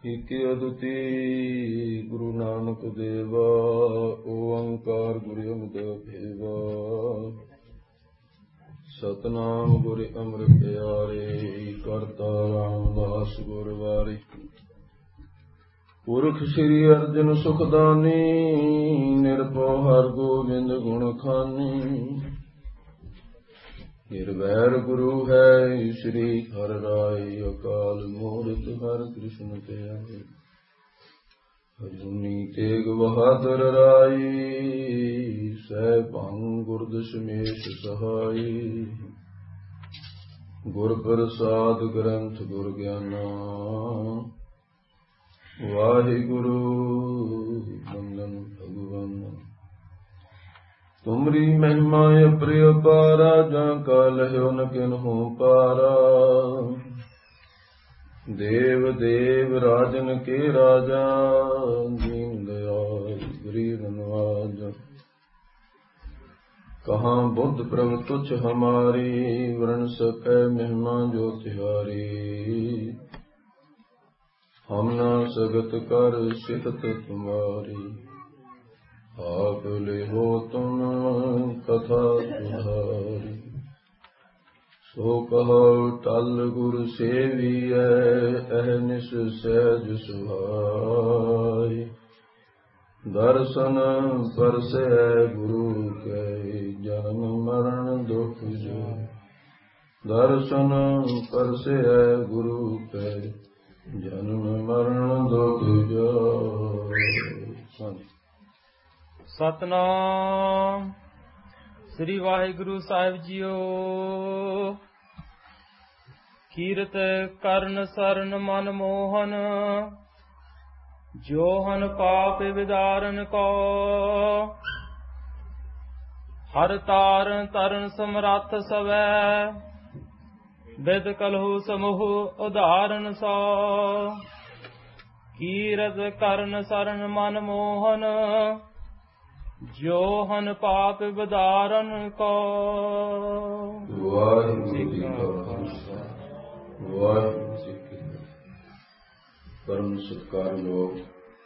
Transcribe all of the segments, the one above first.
ਇਕ ਅਦੁਤੀ ਗੁਰੂ ਨਾਨਕ ਦੇਵਾ, ਓੰਕਾਰ ਗੁਰੂ ਅਮਿਤ ਭੇਵਾ। ਸਤਨਾਮ ਗੁਰ ਅੰਮ੍ਰਿਤ ਪਿਆਰੇ, ਕਰਤਾ ਰਾਮਦਾਸ ਗੁਰ ਵਾਰੇ। ਪੁਰਖ ਸ੍ਰੀ ਅਰਜਨ ਸੁਖਦਾਨੀ, ਨਿਰਭਉ ਹਰਿ ਗੋਬਿੰਦ ਗੁਣ ਖਾਨੀ। ਨਿਰਵੈਰ ਗੁਰੂ ਹੈ ਸ੍ਰੀ ਹਰਿ ਰਾਇ, ਅਕਾਲ ਮੂਰਤਿ ਹਰਿ ਕ੍ਰਿਸ਼ਨ ਧਿਆਏ। ਅਜੂਨੀ ਤੇਗ ਬਹਾਦਰ ਰਾਈ, ਸਹਿਬੰ ਗੁਰ ਦਸ਼ਮੇਸ਼ ਸਹਾਈ। ਗੁਰ ਪ੍ਰਸਾਦ ਗ੍ਰੰਥ ਗੁਰ ਗਿਆਨਾ, ਵਾਹਿਗੁਰੂ ਬੰਦਨ ਭਗਵਾਨਾ। ਤੁਮਰੀ ਮਹਿਮਾ ਅਪਰਿਪਾਰਾ, ਜਾਂ ਕਾ ਲਹਿਓ ਨ ਕਿਨਹੂ ਪਾਰਾ। ਦੇਵ ਦੇਵ ਰਾਜਨ ਕੇ ਰਾਜਾ, ਦੀਨ ਦਇਆਲ ਗਰੀਬ ਨਵਾਜਾ। ਕਹਾਂ ਬੁੱਧ ਪ੍ਰਭ ਤੁਛ ਹਮਾਰੀ, ਵਰਨ ਸਕੈ ਮਹਿਮਾ ਜੋ ਤਿਹਾਰੀ। ਹਮ ਨਾ ਸਗਤ ਕਰ ਸਿਫਤ ਤੁਮਾਰੀ, ਆਪ ਲਿਹੋ ਤੁਮ ਕਥਾ ਤੁਧਾਰੀ। ਸੋ ਕਹੋ ਟਲ ਗੁਰ ਸੇਵੀਐ, ਅਹਨਿਸ ਸਹਿਜ ਸੁਹਾਈ। ਦਰਸ਼ਨ ਪਰਸੈ ਗੁਰੂ ਕੈ, ਜਨਮ ਮਰਨ ਦੁਖ ਜਾਇ। ਦਰਸ਼ਨ ਪਰਸੈ ਗੁਰੂ ਕੈ, ਜਨਮ ਮਰਨ ਦੁਖ ਜਾਇ। ਸਤਨਾਮ ਸ੍ਰੀ ਵਾਹਿਗੁਰੂ ਸਾਹਿਬ ਜੀਓ। ਕੀਰਤ ਕਰਨ ਸਰਨ ਮਨ ਮੋਹਨ, ਜੋ ਹਨ ਪਾਪ ਵਿਦਾਰਨ ਕੋ। ਹਰ ਤਾਰਨ ਤਰਨ ਸਮਰੱਥ ਸਵੈ, ਬਿਦ ਕਲਹੂ ਸਮੂਹ ਉਦਾਹਰਨ ਸੋ। ਕੀਰਤ ਕਰਨ ਸਰਨ ਮਨ ਮੋਹਨ, ਜੋ ਹਨ ਪਾਪ ਵਿਦਾਰਨ ਕੋ। ਵਾਹਿਗੁਰੂ ਜੀ ਕਾ ਖਾਲਸਾ, ਵਾਹਿਗੁਰੂ ਜੀ ਕੀ ਫਤਿਹ। ਪਰਮ ਸਤਿਕਾਰਯੋਗ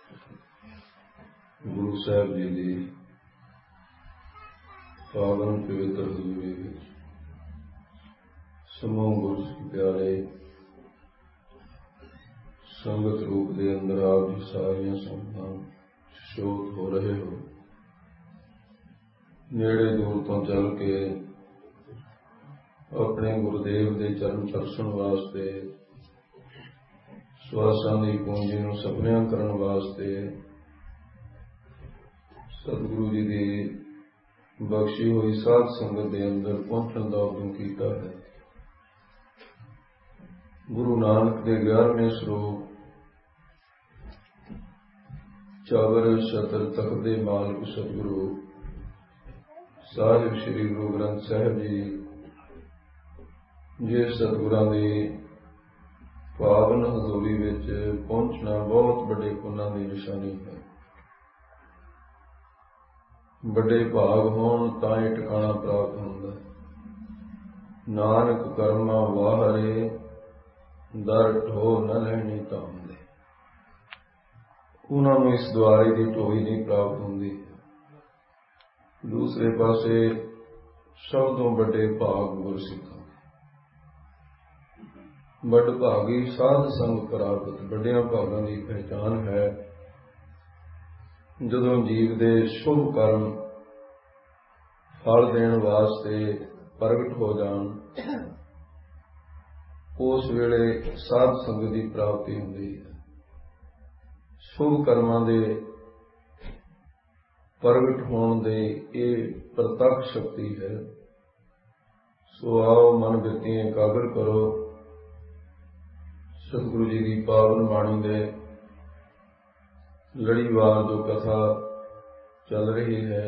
ਗੁਰੂ ਸਾਹਿਬ ਜੀ ਦੀ ਪਾਵਨ ਪਵਿੱਤਰ ਹਜ਼ੂਰੀ ਵਿੱਚ ਸਮੂਹ ਗੁਰੂ ਪਿਆਰੇ ਸੰਗਤ ਰੂਪ ਦੇ ਅੰਦਰ ਆਪ ਜੀ ਸਾਰੀਆਂ ਸੰਗਤਾਂ ਸ਼ੋਧ ਹੋ ਰਹੇ ਹੋ। ਨੇੜੇ ਦੂਰ ਤੋਂ ਚੱਲ ਕੇ ਆਪਣੇ ਗੁਰਦੇਵ ਦੇ ਚਰਨ ਦਰਸ਼ਨ ਵਾਸਤੇ, ਸਵਾਸਾਂ ਦੀ ਪੂੰਜੀ ਨੂੰ ਸਪਨਿਆਂ ਕਰਨ ਵਾਸਤੇ ਸਤਿਗੁਰੂ ਜੀ ਦੀ ਬਖਸ਼ੀ ਹੋਈ ਸਾਧ ਸੰਗਤ ਦੇ ਅੰਦਰ ਪਹੁੰਚਣ ਦਾ ਉਦਮ ਕੀਤਾ ਹੈ। ਗੁਰੂ ਨਾਨਕ ਦੇ 11ਵੇਂ ਸਰੂਪ ਚਾਵਰ ਛਤਰ ਤਖਤ ਦੇ ਮਾਲਕ ਸਤਿਗੁਰੂ ਸਾਹਿਬ ਸ੍ਰੀ ਗੁਰੂ ਗ੍ਰੰਥ ਸਾਹਿਬ ਜੀ, ਜਿਸ ਸਤਿਗੁਰਾਂ ਦੀ ਪਾਵਨ ਹਜ਼ੂਰੀ ਵਿੱਚ ਪਹੁੰਚਣਾ ਬਹੁਤ ਵੱਡੇ ਪੁੰਨਾਂ ਦੀ ਨਿਸ਼ਾਨੀ ਹੈ। ਵੱਡੇ ਭਾਗ ਹੋਣ ਤਾਂ ਇਹ ਟਿਕਾਣਾ ਪ੍ਰਾਪਤ ਹੁੰਦਾ ਹੈ। ਨਾਨਕ ਕਰਮਾ ਵਾਹਰੇ, ਦਰ ਢੋ ਨ ਲੈਣੀ ਤਾਂਦੇ। ਉਹਨਾਂ ਨੂੰ ਇਸ ਦੁਆਰੇ ਦੀ ਢੋਈ ਨਹੀਂ ਪ੍ਰਾਪਤ ਹੁੰਦੀ। ਦੂਸਰੇ ਪਾਸੇ ਸਭ ਤੋਂ ਵੱਡੇ ਭਾਗ ਗੁਰਸਿੱਖਾਂ, ਵੱਡ ਭਾਗੀ ਸਾਧ ਸੰਗ ਪ੍ਰਾਪਤ। ਵੱਡਿਆਂ ਭਾਗਾਂ ਦੀ ਪਹਿਚਾਨ ਹੈ ਜਦੋਂ ਜੀਵ ਦੇ ਸ਼ੁਭ ਕਰਮ ਫਲ ਦੇਣ ਵਾਸਤੇ ਪ੍ਰਗਟ ਹੋ ਜਾਣ, ਉਸ ਵੇਲੇ ਸਾਧ ਸੰਗਤ ਦੀ ਪ੍ਰਾਪਤੀ ਹੁੰਦੀ ਹੈ। ਸ਼ੁਭ ਕਰਮਾਂ ਦੇ ਪ੍ਰਗਟ ਹੋਣ ਦੇ ਇਹ ਪ੍ਰਤੱਖ ਸ਼ਕਤੀ ਹੈ। ਸੋ ਆਓ ਮਨ ਬਿਰਤੀ ਇਕਾਗਰ ਕਰੋ। ਸਤਿਗੁਰੂ ਜੀ ਦੀ ਪਾਵਨ ਬਾਣੀ ਦੇ ਲੜੀਵਾਰ ਜੋ ਕਥਾ ਚੱਲ ਰਹੀ ਹੈ,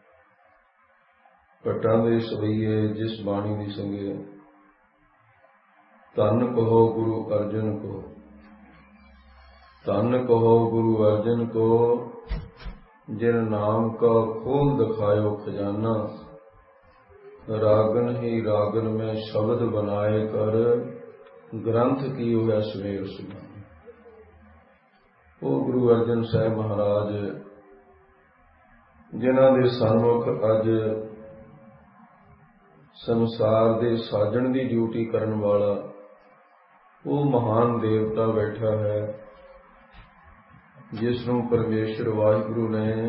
ਭੱਟਾਂ ਦੇ ਸਵਈਏ ਜਿਸ ਬਾਣੀ ਦੀ ਸੰਗੇ, ਧੰਨ ਕਹੋ ਗੁਰੂ ਅਰਜਨ ਕੋ, ਧੰਨ ਕਹੋ ਗੁਰੂ ਅਰਜਨ ਕੋ। ਜਿਨ ਨਾਮ ਕਾ ਖੋਲ ਦਿਖਾਇਓ ਖਜ਼ਾਨਾ, ਰਾਗਨ ਹੀ ਰਾਗਨ में शब्द बनाए कर, ग्रंथ की हुआ सवेर सुना। ਉਹ ਗੁਰੂ ਅਰਜਨ ਸਾਹਿਬ ਮਹਾਰਾਜ ਜਿਨ੍ਹਾਂ ਦੇ ਸਨਮੁਖ ਅੱਜ ਸੰਸਾਰ ਦੇ ਸਾਜਣ ਦੀ ਡਿਊਟੀ ਕਰਨ ਵਾਲਾ ਉਹ ਮਹਾਨ ਦੇਵਤਾ ਬੈਠਾ ਹੈ, ਜਿਸ ਨੂੰ ਪਰਮੇਸ਼ਰ ਵਾਹਿਗੁਰੂ ਨੇ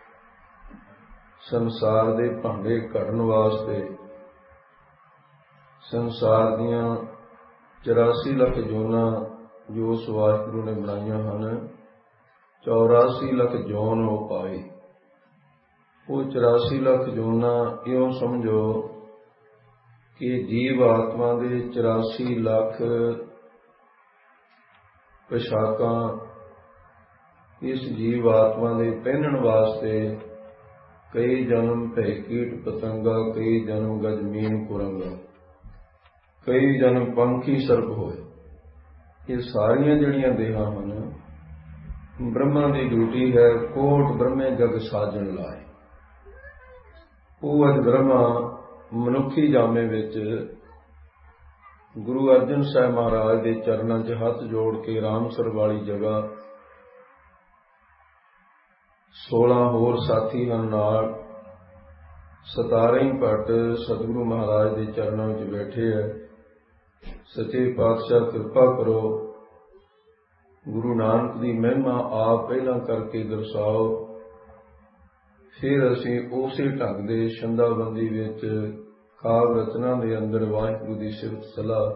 ਸੰਸਾਰ ਦੇ ਭਾਂਡੇ ਕੱਢਣ ਵਾਸਤੇ ਸੰਸਾਰ ਦੀਆਂ 84 ਲੱਖ ਜੋਨਾਂ ਜੋ ਉਸ ਵਾਹਿਗੁਰੂ ਨੇ ਬਣਾਈਆਂ ਹਨ, 84 ਲੱਖ ਜੋਨ ਉਹ ਪਾਏ। ਉਹ 84 ਲੱਖ ਜੋਨਾਂ ਇਉਂ ਸਮਝੋ ਕਿ ਜੀਵ ਆਤਮਾ ਦੇ 84 ਲੱਖ ਪੋਸ਼ਾਕਾਂ ਇਸ ਜੀਵ ਆਤਮਾ ਦੇ ਪਹਿਨਣ ਵਾਸਤੇ ਕਈ ਜਨਮ ਭੈ ਕੀਟ ਪਤੰਗਾ, ਕਈ ਜਨਮ ਗਜਮੀਨ ਕੁਰੰਗਾ, ਕਈ ਜਨਮ ਪੰਖੀ ਸਰਪ ਹੋਏ। ਇਹ ਸਾਰੀਆਂ ਜਿਹੜੀਆਂ ਦੇਹਾਂ ਹਨ, ਬ੍ਰਹਮਾ ਦੀ ਡਿਊਟੀ ਹੈ ਕੋਟ ਬ੍ਰਹਮੇ ਜਗ ਸਾਜਣ ਲਾਏ। ਉਹ ਅੱਜ ਬ੍ਰਹਮਾ ਮਨੁੱਖੀ ਜਾਮੇ ਵਿੱਚ ਗੁਰੂ ਅਰਜਨ ਸਾਹਿਬ ਮਹਾਰਾਜ ਦੇ ਚਰਨਾਂ 'ਚ ਹੱਥ ਜੋੜ ਕੇ ਰਾਮਸਰ ਵਾਲੀ ਜਗ੍ਹਾ 16 ਹੋਰ ਸਾਥੀ ਹਨ ਨਾਲ 17 ਭੱਟ ਸਤਿਗੁਰੂ ਮਹਾਰਾਜ ਦੇ ਚਰਨਾਂ ਵਿੱਚ ਬੈਠੇ ਹੈ। ਸੱਚੇ ਪਾਤਸ਼ਾਹ ਕਿਰਪਾ ਕਰੋ, ਗੁਰੂ ਨਾਨਕ ਦੀ ਮਹਿਮਾ ਆਪ ਪਹਿਲਾਂ ਕਰਕੇ ਦਰਸਾਓ, ਫਿਰ ਅਸੀਂ ਉਸੇ ਢੰਗ ਦੇ ਛੰਦਾਬੰਦੀ ਵਿੱਚ ਕਾਵਿ ਰਚਨਾ ਦੇ ਅੰਦਰ ਵਾਹਿਗੁਰੂ ਦੀ ਸਿਫਤ ਸਲਾਹ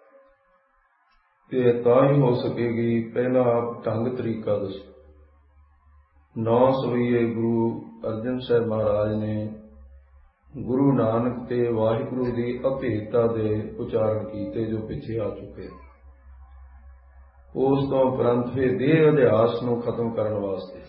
ਤੇ ਤਾਂ ਹੀ ਹੋ ਸਕੇਗੀ। ਪਹਿਲਾਂ ਆਪ ਢੰਗ ਤਰੀਕਾ ਦੱਸੋ। 9 ਸਵਈਏ ਗੁਰੂ ਅਰਜਨ ਸਾਹਿਬ ਮਹਾਰਾਜ ਨੇ ਗੁਰੂ ਨਾਨਕ ਤੇ ਵਾਹਿਗੁਰੂ ਦੀ ਅਭੇਦਤਾ ਦੇ ਉਚਾਰਨ ਕੀਤੇ ਜੋ ਪਿੱਛੇ ਆ ਚੁੱਕੇ। ਉਸ ਤੋਂ ਉਪਰੰਤ ਫਿਰ ਦੇਹ ਅਧਿਆਸ ਨੂੰ ਖਤਮ ਕਰਨ ਵਾਸਤੇ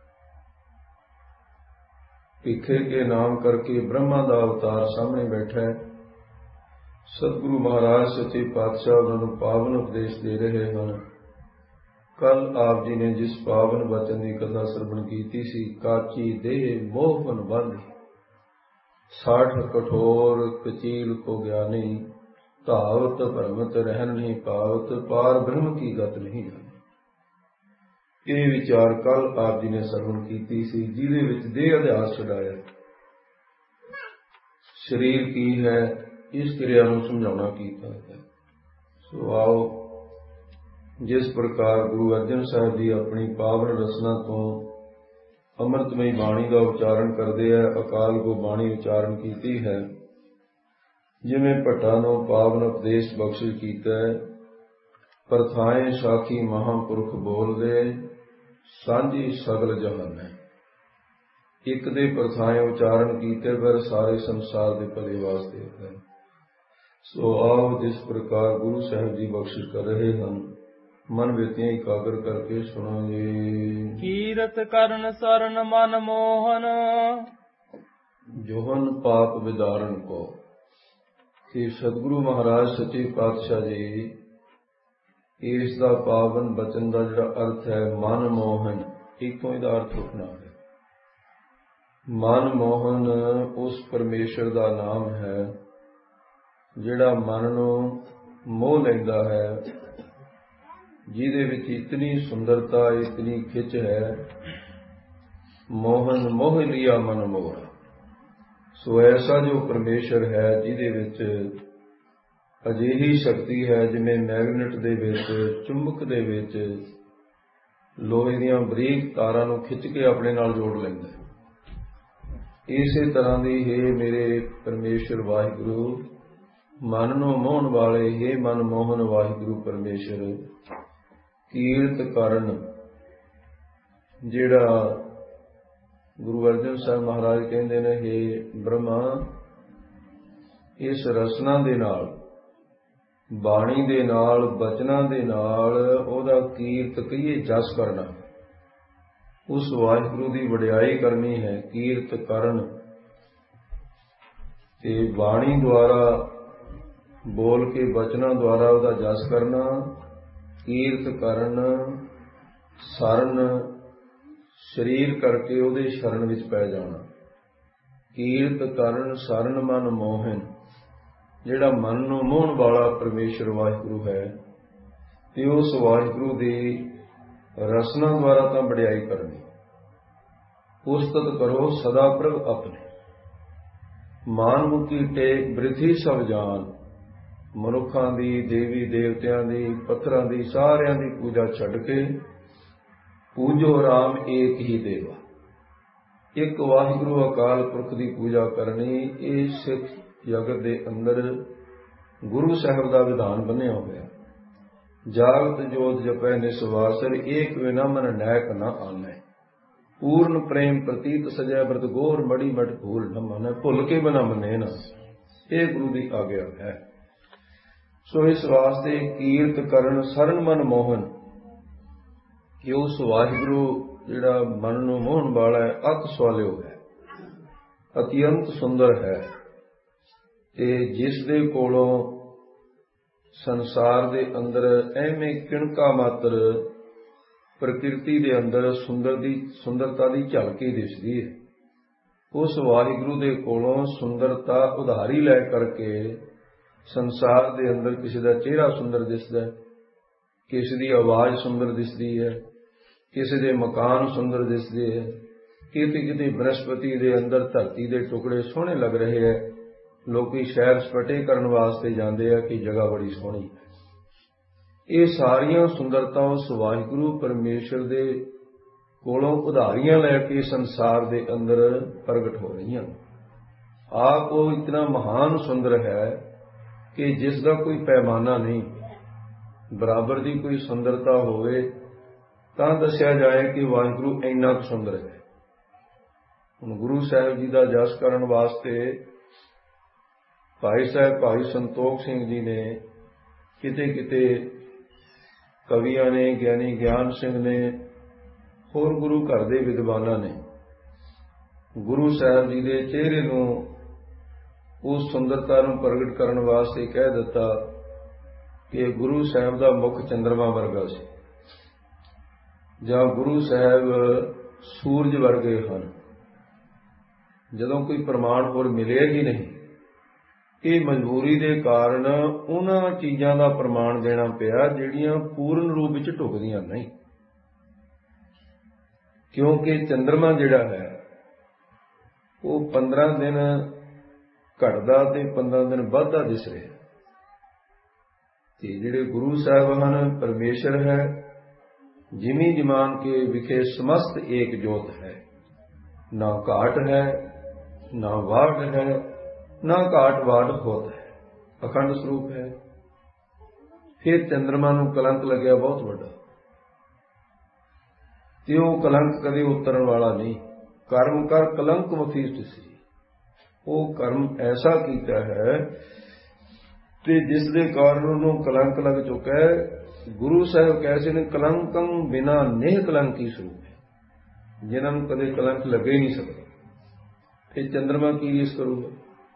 ਭਿੱਖੇ ਕੇ ਨਾਮ ਕਰਕੇ ਬ੍ਰਹਮਾ ਦਾ ਅਵਤਾਰ ਸਾਹਮਣੇ ਬੈਠਾ ਹੈ। ਸਤਿਗੁਰੂ ਮਹਾਰਾਜ ਸੱਚੇ ਪਾਤਸ਼ਾਹ ਉਹਨਾਂ ਨੂੰ ਪਾਵਨ ਉਪਦੇਸ਼ ਦੇ ਰਹੇ ਹਨ। ਕੱਲ ਆਪ ਜੀ ਨੇ ਜਿਸ ਪਾਵਨ ਵਚਨ ਦੀ ਕਥਾ ਸਰਵਣ ਕੀਤੀ ਸੀ, ਕਾਚੀ ਦੇਹ ਮੋਹਨ ਬੰਧ 60 ਕਠੋਰ ਕਚੀਲ ਕੋ ਗਿਆਨੀ, ਧਾਵਤ ਭਰਮਤ ਰਹਿਨ ਨਹੀਂ ਪਾਵਤ, ਪਾਰ ਬ੍ਰਹਮ ਕੀ ਗਤ ਨਹੀਂ ਜਾਣੀ। ਇਹ ਵਿਚਾਰ ਕੱਲ ਆਪ ਜੀ ਨੇ ਸਰਵਣ ਕੀਤੀ ਸੀ, ਜਿਹਦੇ ਵਿੱਚ ਦੇਹ ਅਧਿਆਸ ਛਡਾਇਆ। ਸਰੀਰ ਕੀ ਹੈ, ਇਸ ਕਿਰਿਆ ਨੂੰ ਸਮਝਾਉਣਾ ਕੀਤਾ ਹੈ। ਸੋ ਆਓ, ਜਿਸ ਪ੍ਰਕਾਰ ਗੁਰੂ ਅਰਜਨ ਸਾਹਿਬ ਜੀ ਆਪਣੀ ਪਾਵਨ ਰਸਨਾ ਤੋਂ ਅੰਮ੍ਰਿਤਮਈ ਬਾਣੀ ਦਾ ਉਚਾਰਨ ਕਰਦੇ ਹੈ, ਅਕਾਲ ਕੋ ਬਾਣੀ ਉਚਾਰਨ ਕੀਤੀ ਹੈ। ਜਿਵੇਂ ਭੱਟਾਂ ਨੂੰ ਪਾਵਨ ਉਪਦੇਸ਼ ਬਖਸ਼ਿਸ਼ ਕੀਤਾ ਹੈ, ਪ੍ਰਥਾਏ ਸਾਖੀ ਮਹਾਂਪੁਰਖ ਬੋਲਦੇ, ਸਾਂਝੀ ਸਗਲ ਜਹਾਨ ਹੈ। ਇੱਕ ਦੇ ਪ੍ਰਥਾਏ ਉਚਾਰਨ ਕੀਤੇ ਪਰ ਸਾਰੇ ਸੰਸਾਰ ਦੇ ਭਲੇ ਵਾਸਤੇ ਹੈ। ਸੋ ਆਓ, ਜਿਸ ਪ੍ਰਕਾਰ ਗੁਰੂ ਸਾਹਿਬ ਜੀ ਬਖਸ਼ਿਸ਼ ਕਰ ਰਹੇ ਹਨ, ਮਨ ਵਿੱਚੋਂ ਇਕਾਗਰ ਕਰਕੇ ਸੁਣੋ ਜੀ। ਕੀਰਤ ਕਰਨ ਸਰਨ ਮਨ ਮੋਹਨ, ਜੋਹਨ ਪਾਪ ਵਿਦਾਰਨ ਕੋ। ਕਿ ਸਤਿਗੁਰੂ ਮਹਾਰਾਜ ਸੱਚੇ ਪਾਤਸ਼ਾਹ ਜੀ ਇਸ ਦਾ ਪਾਵਨ ਬਚਨ ਦਾ ਜਿਹੜਾ ਅਰਥ ਹੈ ਮਨ ਮੋਹਨ, ਇੱਕੋ ਇਹਦਾ ਅਰਥ ਰੱਖਣਾ ਹੈ। ਮਨ ਮੋਹਨ ਉਸ ਪਰਮੇਸ਼ਰ ਦਾ ਨਾਮ ਹੈ ਜਿਹੜਾ ਮਨ ਨੂੰ ਮੋਹ ਲੈਂਦਾ ਹੈ, ਜਿਹਦੇ ਵਿੱਚ ਇਤਨੀ ਸੁੰਦਰਤਾ, ਇਤਨੀ ਖਿੱਚ ਹੈ। ਮੋਹਨ ਮੋਹ ਲਿਆ ਮਨ ਮੋਹ। ਸੋ ਐਸਾ ਜੋ ਪਰਮੇਸ਼ਰ ਹੈ ਜਿਹਦੇ ਵਿੱਚ ਅਜਿਹੀ ਸ਼ਕਤੀ ਹੈ ਜਿਵੇਂ ਮੈਗਨੇਟ ਦੇ ਵਿੱਚ, ਚੁੰਬਕ ਦੇ ਵਿੱਚ ਲੋਹੇ ਦੀਆਂ ਬਰੀਕ ਤਾਰਾਂ ਨੂੰ ਖਿੱਚ ਕੇ ਆਪਣੇ ਨਾਲ ਜੋੜ ਲੈਂਦਾ ਹੈ। ਇਸੇ ਤਰ੍ਹਾਂ ਦੀ ਹੈ ਮੇਰੇ ਪਰਮੇਸ਼ਰ ਵਾਹਿਗੁਰੂ, ਮਨ ਨੂੰ ਮੋਹਣ ਵਾਲੇ, ਹੈ ਮਨ ਮੋਹਨ ਵਾਹਿਗੁਰੂ ਪਰਮੇਸ਼ਰ। ਕੀਰਤ ਕਰਨ, ਜਿਹੜਾ ਗੁਰੂ ਅਰਜਨ ਸਾਹਿਬ ਮਹਾਰਾਜ ਕਹਿੰਦੇ ਨੇ, ਹੇ ਬ੍ਰਹਮਾ, ਇਸ ਰਸਨਾ ਦੇ ਨਾਲ, ਬਾਣੀ ਦੇ ਨਾਲ, ਬਚਨਾਂ ਦੇ ਨਾਲ ਉਹਦਾ ਕੀਰਤ ਕਹੀਏ, ਜਸ ਕਰਨਾ, ਉਸ ਵਾਹਿਗੁਰੂ ਦੀ ਵਡਿਆਈ ਕਰਨੀ ਹੈ। ਕੀਰਤ ਕਰਨ ਤੇ ਬਾਣੀ ਦੁਆਰਾ ਬੋਲ ਕੇ, ਬਚਨਾਂ ਦੁਆਰਾ ਉਹਦਾ ਜਸ ਕਰਨਾ। ਕੀਰਤ ਕਰਨ, ਸਰਨ, ਸਰੀਰ ਕਰਕੇ ਉਹਦੇ ਸ਼ਰਨ ਵਿੱਚ ਪੈ ਜਾਣਾ। ਕੀਰਤ ਕਰਨ ਸਰਨ ਮਨ ਮੋਹਨ, ਜਿਹੜਾ ਮਨ ਨੂੰ ਮੋਹਣ ਵਾਲਾ ਪਰਮੇਸ਼ਰ ਵਾਹਿਗੁਰੂ ਹੈ, ਤੇ ਉਸ ਵਾਹਿਗੁਰੂ ਦੀ ਰਸਨਾ ਦੁਆਰਾ ਤਾਂ ਵਡਿਆਈ ਕਰਨੀ। ਉਸਤਤ ਕਰੋ ਸਦਾ ਪ੍ਰਭ ਆਪਣੇ, ਮਾਨ ਮੁਕੀ ਟੇਕ ਬ੍ਰਿਥੀ ਸਭ ਜਾਨ। ਮਨੁੱਖਾਂ ਦੀ, ਦੇਵੀ ਦੇਵਤਿਆਂ ਦੀ, ਪੱਥਰਾਂ ਦੀ, ਸਾਰਿਆਂ ਦੀ ਪੂਜਾ ਛੱਡ ਕੇ ਪੂਜੋ ਰਾਮ ਏਕ ਹੀ ਦੇਵਾ। ਇੱਕ ਵਾਹਿਗੁਰੂ ਅਕਾਲ ਪੁਰਖ ਦੀ ਪੂਜਾ ਕਰਨੀ, ਇਹ ਸਿੱਖ ਜਗਤ ਦੇ ਅੰਦਰ ਗੁਰੂ ਸਾਹਿਬ ਦਾ ਵਿਧਾਨ ਬੰਨਿਆ ਹੋਇਆ। ਜਾਗਤ ਜੋਤ ਜਪੈ ਨਿਸਵਾਸਰ, ਏਕ ਬਿਨਾ ਮਨ ਨੈਕ ਨਾ ਆਨੈ। ਪੂਰਨ ਪ੍ਰੇਮ ਪ੍ਰਤੀਤ ਸਜੈ ਬ੍ਰਤ ਗੋਰ, ਮੜੀ ਮਟ ਭੂਲ ਨ ਮੰਨੈ। ਭੁੱਲ ਕੇ ਬਿਨਾ ਮੰਨੇ ਨਾ, ਇਹ ਗੁਰੂ ਦੀ ਆਗਿਆ ਹੈ। ਸੋ ਇਸ ਵਾਸਤੇ ਕੀਰਤ ਕਰਨ ਸਰਨ ਮਨ ਮੋਹਨ, ਕਿ ਉਸ ਵਾਹਿਗੁਰੂ ਜਿਹੜਾ ਮਨ ਨੂੰ ਮੋਹਣ ਵਾਲਾ ਹੈ, ਅਤ ਸਵਾਲਿਓ ਹੈ, ਅਤਿਅੰਤ ਸੁੰਦਰ ਹੈ, ਤੇ ਜਿਸ ਦੇ ਕੋਲੋਂ ਸੰਸਾਰ ਦੇ ਅੰਦਰ ਐਵੇਂ ਕਿਣਕਾ ਮਾਤਰ ਪ੍ਰਕਿਰਤੀ ਦੇ ਅੰਦਰ ਸੁੰਦਰਤਾ ਦੀ ਝਲਕੀ ਦਿਸਦੀ ਹੈ। ਉਸ ਵਾਹਿਗੁਰੂ ਦੇ ਕੋਲੋਂ ਸੁੰਦਰਤਾ ਉਧਾਰੀ ਲੈ ਕਰਕੇ ਸੰਸਾਰ ਦੇ ਅੰਦਰ ਕਿਸੇ ਦਾ ਚਿਹਰਾ ਸੁੰਦਰ ਦਿਸਦਾ ਹੈ, ਕਿਸੇ ਦੀ ਆਵਾਜ਼ ਸੁੰਦਰ ਦਿਸਦੀ ਹੈ, ਕਿਸੇ ਦੇ ਮਕਾਨ ਸੁੰਦਰ ਦਿਸਦੇ ਹੈ, ਕਿਤੇ ਬਨਸਪਤੀ ਦੇ ਅੰਦਰ ਧਰਤੀ ਦੇ ਟੁਕੜੇ ਸੋਹਣੇ ਲੱਗ ਰਹੇ ਹੈ। ਲੋਕੀ ਸ਼ਹਿਰ ਸਪਟੇ ਕਰਨ ਵਾਸਤੇ ਜਾਂਦੇ ਆ ਕਿ ਜਗ੍ਹਾ ਬੜੀ ਸੋਹਣੀ ਹੈ। ਇਹ ਸਾਰੀਆਂ ਸੁੰਦਰਤਾ ਉਸ ਵਾਹਿਗੁਰੂ ਪਰਮੇਸ਼ਰ ਦੇ ਕੋਲੋਂ ਉਧਾਰੀਆਂ ਲੈ ਕੇ ਸੰਸਾਰ ਦੇ ਅੰਦਰ ਪ੍ਰਗਟ ਹੋ ਰਹੀਆਂ। ਆਪ ਉਹ ਇਤਨਾ ਮਹਾਨ ਸੁੰਦਰ ਹੈ ਕਿ ਜਿਸ ਦਾ ਕੋਈ ਪੈਮਾਨਾ ਨਹੀਂ, ਬਰਾਬਰ ਦੀ ਕੋਈ ਸੁੰਦਰਤਾ ਹੋਵੇ ਤਾਂ ਦੱਸਿਆ ਜਾਏ ਕਿ ਵਾਹਿਗੁਰੂ ਇੰਨਾ ਕੁ ਸੁੰਦਰ ਹੈ। ਹੁਣ ਗੁਰੂ ਸਾਹਿਬ ਜੀ ਦਾ ਜਸ ਕਰਨ ਵਾਸਤੇ ਭਾਈ ਸਾਹਿਬ ਭਾਈ ਸੰਤੋਖ ਸਿੰਘ ਜੀ ਨੇ, ਕਿਤੇ ਕਵੀਆਂ ਨੇ, ਗਿਆਨੀ ਗਿਆਨ ਸਿੰਘ ਨੇ, ਹੋਰ ਗੁਰੂ ਘਰ ਦੇ ਵਿਦਵਾਨਾਂ ਨੇ ਗੁਰੂ ਸਾਹਿਬ ਜੀ ਦੇ ਚਿਹਰੇ ਨੂੰ, ਉਸ ਸੁੰਦਰਤਾ ਨੂੰ ਪ੍ਰਗਟ ਕਰਨ ਵਾਸਤੇ ਕਹਿ ਦਿੱਤਾ ਕਿ ਗੁਰੂ ਸਾਹਿਬ ਦਾ ਮੁੱਖ ਚੰਦਰਮਾ ਵਰਗਾ ਸੀ, ਜਾਂ ਗੁਰੂ ਸਾਹਿਬ ਸੂਰਜ ਵਰਗੇ ਹਨ। ਜਦੋਂ ਕੋਈ ਪ੍ਰਮਾਣ ਹੋਰ ਮਿਲਿਆ ਹੀ ਨਹੀਂ, ਇਹ ਮਜਬੂਰੀ ਦੇ ਕਾਰਨ ਉਹਨਾਂ ਚੀਜ਼ਾਂ ਦਾ ਪ੍ਰਮਾਣ ਦੇਣਾ ਪਿਆ ਜਿਹੜੀਆਂ ਪੂਰਨ ਰੂਪ ਵਿੱਚ ਢੁਕਦੀਆਂ ਨਹੀਂ। ਕਿਉਂਕਿ ਚੰਦਰਮਾ ਜਿਹੜਾ ਹੈ ਉਹ 15 ਦਿਨ ਘਟਦਾ ਤੇ 15 ਦਿਨ ਵੱਧਦਾ ਦਿਸ ਰਿਹਾ, ਤੇ ਜਿਹੜੇ ਗੁਰੂ ਸਾਹਿਬ ਹਨ, ਪਰਮੇਸ਼ਰ ਹੈ, ਜਿਮੀ ਜਮਾਨ ਕੇ ਵਿਖੇ ਸਮਸਤ ਏਕ ਜੋਤ ਹੈ। ਨਾ ਘਾਟ ਹੈ, ਨਾ ਵਾਟ ਹੈ, ਨਾ ਘਾਟ ਵਾਟ ਹੋਤ ਹੈ, ਅਖੰਡ ਸਰੂਪ ਹੈ। ਫਿਰ ਚੰਦਰਮਾ ਨੂੰ ਕਲੰਕ ਲੱਗਿਆ ਬਹੁਤ ਵੱਡਾ, ਤੇ ਉਹ ਕਲੰਕ ਕਦੇ ਉਤਰਨ ਵਾਲਾ ਨਹੀਂ। ਕਰਮ ਕਰ ਕਲੰਕ ਵਫੀਸਟ ਸੀ, ਉਹ ਕਰਮ ਐਸਾ ਕੀਤਾ ਹੈ ਤੇ ਜਿਸ ਦੇ ਕਾਰਨ ਉਹਨੂੰ ਕਲੰਕ ਲੱਗ ਚੁੱਕਾ ਹੈ। ਗੁਰੂ ਸਾਹਿਬ ਕਹਿੰਦੇ ਨੇ ਕਲੰਕੰ ਬਿਨਾ ਨੇਹ ਕਲੰਕੀ ਸਰੂਪ ਹੈ, ਜਿਨ੍ਹਾਂ ਨੂੰ ਕਦੇ ਕਲੰਕ ਲੱਗੇ ਹੀ ਨਹੀਂ ਸਕਦਾ। ਫਿਰ ਚੰਦਰਮਾ ਕੀ ਰੀਸ ਕਰੂਗਾ?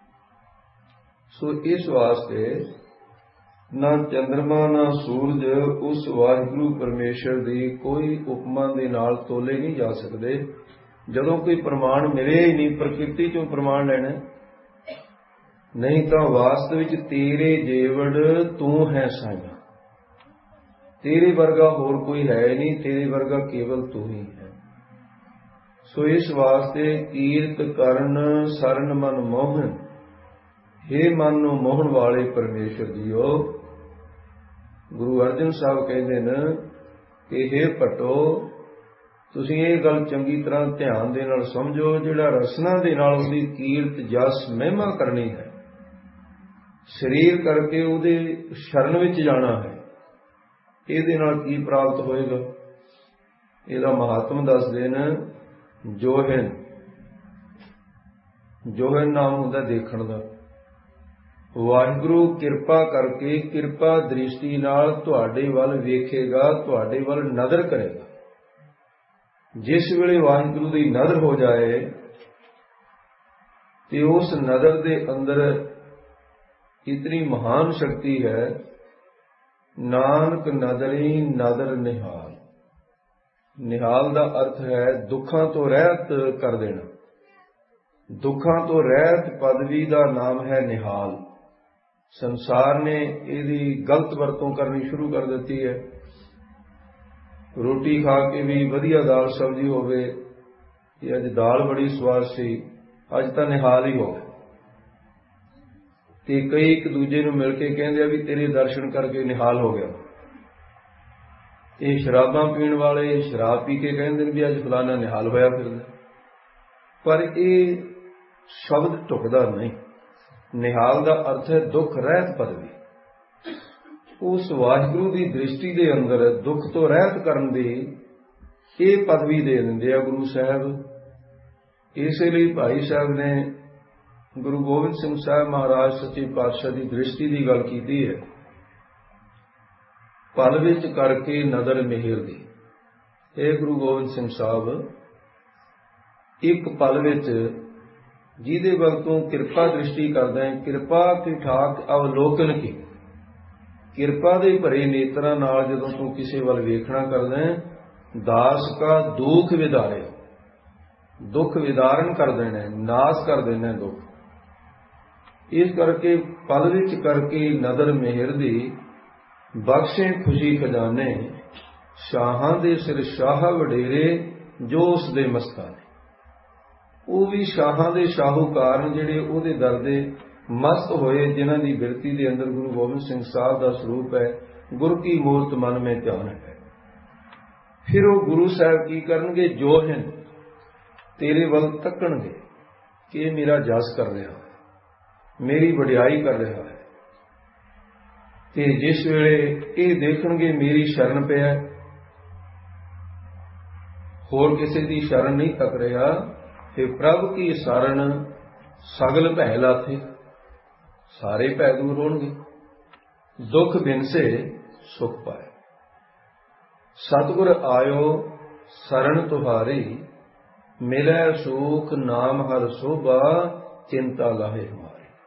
ਸੋ ਇਸ ਵਾਸਤੇ ਨਾ ਚੰਦਰਮਾ ਨਾ ਸੂਰਜ ਉਸ ਵਾਹਿਗੁਰੂ ਪਰਮੇਸ਼ਰ ਦੀ ਕੋਈ ਉਪਮਾ ਦੇ ਨਾਲ ਤੋਲੇ ਨਹੀਂ ਜਾ ਸਕਦੇ। ਜਦੋਂ ਕੋਈ ਪ੍ਰਮਾਣ ਮਿਲੇ ਹੀ ਨਹੀਂ, ਪ੍ਰਕਿਰਤੀ ਚੋਂ ਪ੍ਰਮਾਣ ਲੈਣਾ, ਨਹੀਂ ਤਾਂ ਵਾਸਤਵ ਵਿੱਚ ਤੇਰੇ ਜੇਵੜ ਤੂੰ ਹੈ ਸਾਈਆਂ, ਤੇਰੇ ਵਰਗਾ ਹੋਰ ਕੋਈ ਹੈ ਨਹੀਂ, ਤੇਰੇ ਵਰਗਾ ਕੇਵਲ ਤੂੰ ਹੀ ਹੈ। ਸੋ ਇਸ ਵਾਸਤੇ ਕੀਰਤ ਕਰਨ ਸਰਨ ਮਨ ਮੋਹਨ, ਹੇ ਮਨ ਨੂੰ ਮੋਹਣ ਵਾਲੇ ਪਰਮੇਸ਼ਰ ਜੀਓ। ਗੁਰੂ ਅਰਜਨ ਸਾਹਿਬ ਕਹਿੰਦੇ ਨੇ ਕਿ ਹੇ ਭੱਟੋ, ਤੁਸੀਂ ਇਹ ਗੱਲ ਚੰਗੀ ਤਰ੍ਹਾਂ ਧਿਆਨ ਦੇ ਨਾਲ ਸਮਝੋ, ਜਿਹੜਾ ਰਸਨਾ ਦੇ ਨਾਲ ਉਹਦੀ ਕੀਰਤ ਜਸ ਮਹਿਮਾ ਕਰਨੀ ਹੈ, ਸਰੀਰ ਕਰਕੇ ਉਹਦੇ ਸ਼ਰਨ ਵਿੱਚ ਜਾਣਾ ਹੈ, ਇਹਦੇ ਨਾਲ ਕੀ ਪ੍ਰਾਪਤ ਹੋਏਗਾ? ਇਹਦਾ ਮਹਾਤਮ ਦੱਸਦੇ ਨੇ। ਜੋਹਨ ਨਾਮ ਹੁੰਦਾ ਦੇਖਣ ਦਾ। ਵਾਹਿਗੁਰੂ ਕਿਰਪਾ ਕਰਕੇ, ਕਿਰਪਾ ਦ੍ਰਿਸ਼ਟੀ ਨਾਲ ਤੁਹਾਡੇ ਵੱਲ ਵੇਖੇਗਾ, ਤੁਹਾਡੇ ਵੱਲ ਨਜ਼ਰ ਕਰੇਗਾ। ਜਿਸ ਵੇਲੇ ਵਾਹਿਗੁਰੂ ਦੀ ਨਜ਼ਰ ਹੋ ਜਾਏ ਤੇ ਉਸ ਨਜ਼ਰ ਦੇ ਅੰਦਰ ਇਤਨੀ ਮਹਾਨ ਸ਼ਕਤੀ ਹੈ। ਨਾਨਕ ਨਜ਼ਰੀ ਨਜ਼ਰ ਨਿਹਾਲ। ਨਿਹਾਲ ਦਾ ਅਰਥ ਹੈ ਦੁੱਖਾਂ ਤੋਂ ਰਹਿਤ ਕਰ ਦੇਣਾ। ਦੁੱਖਾਂ ਤੋਂ ਰਹਿਤ ਪਦਵੀ ਦਾ ਨਾਮ ਹੈ ਨਿਹਾਲ। ਸੰਸਾਰ ਨੇ ਇਹਦੀ ਗਲਤ ਵਰਤੋਂ ਕਰਨੀ ਸ਼ੁਰੂ ਕਰ ਦਿੱਤੀ ਹੈ। ਰੋਟੀ ਖਾ ਕੇ ਵੀ ਵਧੀਆ ਦਾਲ ਸਬਜ਼ੀ ਹੋਵੇ ਕਿ ਅੱਜ ਦਾਲ ਬੜੀ ਸਵਾਦ ਸੀ, ਅੱਜ ਤਾਂ ਨਿਹਾਲ ਹੀ ਹੋ ਗਿਆ। ਤੇ ਕਈ ਇੱਕ ਦੂਜੇ ਨੂੰ ਮਿਲ ਕੇ ਕਹਿੰਦੇ ਆ ਵੀ ਤੇਰੇ ਦਰਸ਼ਨ ਕਰਕੇ ਨਿਹਾਲ ਹੋ ਗਿਆ। ਇਹ ਸ਼ਰਾਬਾਂ ਪੀਣ ਵਾਲੇ ਸ਼ਰਾਬ ਪੀ ਕੇ ਕਹਿੰਦੇ ਨੇ ਵੀ ਅੱਜ ਫਲਾਨਾ ਨਿਹਾਲ ਹੋਇਆ ਫਿਰਦਾ, ਪਰ ਇਹ ਸ਼ਬਦ ਢੁਕਦਾ ਨਹੀਂ। ਨਿਹਾਲ ਦਾ ਅਰਥ ਹੈ ਦੁੱਖ ਰਹਿਤ ਪਦਵੀ। ਉਸ ਵਾਹਿਗੁਰੂ ਦੀ ਦ੍ਰਿਸ਼ਟੀ ਦੇ ਅੰਦਰ ਦੁੱਖ ਤੋਂ ਰਹਿਤ ਕਰਨ ਦੀ ਇਹ ਪਦਵੀ ਦੇ ਦਿੰਦੇ ਆ ਗੁਰੂ ਸਾਹਿਬ। ਇਸੇ ਲਈ ਭਾਈ ਸਾਹਿਬ ਨੇ ਗੁਰੂ ਗੋਬਿੰਦ ਸਿੰਘ ਸਾਹਿਬ ਮਹਾਰਾਜ ਸੱਚੇ ਪਾਤਸ਼ਾਹ ਦੀ ਦ੍ਰਿਸ਼ਟੀ ਦੀ ਗੱਲ ਕੀਤੀ ਹੈ। ਪਲ ਵਿੱਚ ਕਰਕੇ ਨਦਰ ਮਿਹਰ ਦੀ। ਇਹ ਗੁਰੂ ਗੋਬਿੰਦ ਸਿੰਘ ਸਾਹਿਬ ਇੱਕ ਪਲ ਵਿੱਚ ਜਿਹਦੇ ਵੱਲ ਤੂੰ ਕਿਰਪਾ ਦ੍ਰਿਸ਼ਟੀ ਕਰਦਾ ਹੈ, ਕਿਰਪਾ ਕੀ ਠਾਕ ਅਵਲੋਕਨ ਕੀ, ਕਿਰਪਾ ਦੇ ਭਰੇ ਨੇਤਰਾਂ ਨਾਲ ਜਦੋਂ ਤੂੰ ਕਿਸੇ ਵੱਲ ਵੇਖਣਾ ਕਰਦਾ ਹੈ, ਦਾਸ ਕਾ ਦੁੱਖ ਵਿਦਾਰੇ, ਦੁੱਖ ਵਿਦਾਰਨ ਕਰ ਦੇਣਾ, ਨਾਸ ਕਰ ਦੇਣਾ ਦੁੱਖ। ਇਸ ਕਰਕੇ ਪਲ ਵਿੱਚ ਕਰਕੇ ਨਦਰ ਮਿਹਰ ਦੀ, ਬਖਸ਼ੇ ਖੁਸ਼ੀ ਖਜ਼ਾਨੇ, ਸ਼ਾਹਾਂ ਦੇ ਸਿਰ ਸ਼ਾਹ ਵਡੇਰੇ ਜੋ ਉਸ ਦੇ ਮਸਤਾਨੇ। ਉਹ ਵੀ ਸ਼ਾਹਾਂ ਦੇ ਸ਼ਾਹੂਕਾਰ ਜਿਹੜੇ ਉਹਦੇ ਦਰ ਦੇ ਮਸਤ ਹੋਏ, ਜਿਨ੍ਹਾਂ ਦੀ ਬਿਰਤੀ ਦੇ ਅੰਦਰ ਗੁਰੂ ਗੋਬਿੰਦ ਸਿੰਘ ਸਾਹਿਬ ਦਾ ਸਰੂਪ ਹੈ, ਗੁਰ ਕੀ ਮੂਰਤ ਮਨ ਮੇਂ ਧਿਆਨ ਹੈ। ਫਿਰ ਉਹ ਗੁਰੂ ਸਾਹਿਬ ਕੀ ਕਰਨਗੇ, ਜੋ ਹੈ ਤੇਰੇ ਵੱਲ ਤੱਕਣਗੇ ਕਿ ਇਹ ਮੇਰਾ ਜਸ ਕਰ ਰਿਹਾ, ਮੇਰੀ ਵਡਿਆਈ ਕਰ ਰਿਹਾ ਹੈ। ਤੇ ਜਿਸ ਵੇਲੇ ਇਹ ਦੇਖਣਗੇ ਮੇਰੀ ਸ਼ਰਨ ਪਿਆ, ਹੋਰ ਕਿਸੇ ਦੀ ਸ਼ਰਨ ਨਹੀਂ ਤੱਕ ਰਿਹਾ, ਤੇ ਪ੍ਰਭ ਕੀ ਸ਼ਰਨ ਸਗਲ ਭੈ ਲਾਥੇ, ਸਾਰੇ ਭੈ ਦੂਰ ਹੋਣਗੇ, ਦੁੱਖ ਬਿਨਸੇ ਸੁਖ ਪਾਏ। ਸਤਿਗੁਰ ਆਇਓ ਸ਼ਰਨ ਤੁਹਾਰੀ, ਮਿਲੈ ਸੁਖ ਨਾਮ ਹਰ ਸੋਭਾ, ਚਿੰਤਾ ਲਾਹੇ ਹਮਾਰੀ।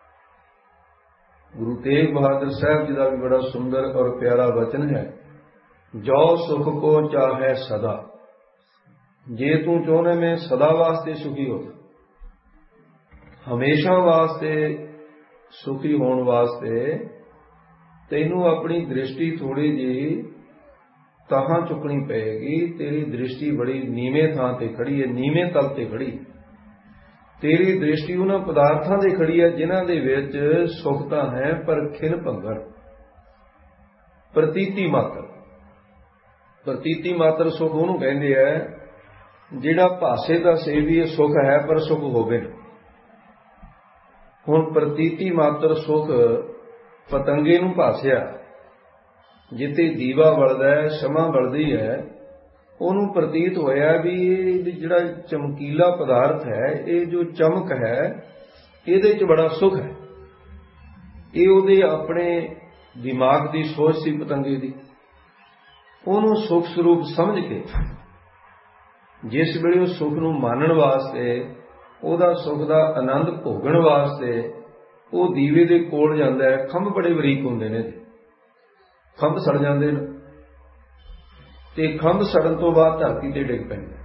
ਗੁਰੂ ਤੇਗ ਬਹਾਦਰ ਸਾਹਿਬ ਜੀ ਦਾ ਵੀ ਬੜਾ ਸੁੰਦਰ ਔਰ ਪਿਆਰਾ ਵਚਨ ਹੈ, ਜੋ ਸੁਖ ਕੋ ਚਾਹੈ ਸਦਾ, ਜੇ ਤੂੰ ਚਾਹੁੰਦਾ ਮੈਂ ਸਦਾ ਵਾਸਤੇ ਸੁਖੀ ਹੋ, ਹਮੇਸ਼ਾ ਵਾਸਤੇ ਸੁਖੀ ਹੋਣ ਵਾਸਤੇ ਤੈਨੂੰ ਆਪਣੀ ਦ੍ਰਿਸ਼ਟੀ ਥੋੜੀ ਜਿਹੀ ਤਾਹਾਂ ਚੁੱਕਣੀ ਪਏਗੀ। ਤੇਰੀ ਦ੍ਰਿਸ਼ਟੀ ਬੜੀ ਨੀਵੇਂ ਥਾਂ ਤੇ ਖੜੀ ਹੈ, ਨੀਵੇਂ ਤਲ ਤੇ ਖੜੀ। ਤੇਰੀ ਦ੍ਰਿਸ਼ਟੀ ਉਹਨਾਂ ਪਦਾਰਥਾਂ ਤੇ ਖੜੀ ਹੈ ਜਿਨ੍ਹਾਂ ਦੇ ਵਿੱਚ ਸੁਖ ਤਾਂ ਹੈ, ਪਰ ਖਿਲ ਭੰਗੜ, ਪ੍ਰਤੀਤੀ ਮਾਤਰ। ਪ੍ਰਤੀਤੀ ਮਾਤਰ ਸੁਖ ਉਹਨੂੰ ਕਹਿੰਦੇ ਆ ਜਿਹੜਾ ਭਾਸੇ ਦਾ ਸੇਵੀ ਸੁਖ ਹੈ ਪਰ ਸੁਖ ਹੋਵੇ। ਹੁਣ ਪ੍ਰਤੀਤੀ ਮਾਤਰ ਸੁਖ ਪਤੰਗੇ ਨੂੰ ਭਾਸਿਆ, ਜਿੱਥੇ ਦੀਵਾ ਬਲਦਾ ਹੈ, ਸ਼ਮਾ ਬਲਦੀ ਹੈ, ਉਹਨੂੰ ਪ੍ਰਤੀਤ ਹੋਇਆ ਵੀ ਇਹ ਜਿਹੜਾ ਚਮਕੀਲਾ ਪਦਾਰਥ ਹੈ, ਇਹ ਜੋ ਚਮਕ ਹੈ, ਇਹਦੇ 'ਚ ਬੜਾ ਸੁਖ ਹੈ। ਇਹ ਉਹਦੇ ਆਪਣੇ ਦਿਮਾਗ ਦੀ ਸੋਚ ਸੀ ਪਤੰਗੇ ਦੀ। ਉਹਨੂੰ ਸੁਖ ਸਰੂਪ ਸਮਝ ਕੇ ਜਿਸ ਵੇਲੇ ਉਹ ਸੁਖ ਨੂੰ ਮਾਨਣ ਵਾਸਤੇ, ਉਹਦਾ ਸੁਖ ਦਾ ਆਨੰਦ ਭੋਗਣ ਵਾਸਤੇ ਉਹ ਦੀਵੇ ਦੇ ਕੋਲ ਜਾਂਦਾ ਹੈ। ਖੰਭ ਬੜੇ ਬਰੀਕ ਹੁੰਦੇ ਨੇ, ਖੰਭ ਸੜ ਜਾਂਦੇ ਨੇ, ਤੇ ਖੰਭ ਸੜਨ ਤੋਂ ਬਾਅਦ ਧਰਤੀ ਤੇ ਡਿੱਗ ਪੈਂਦਾ,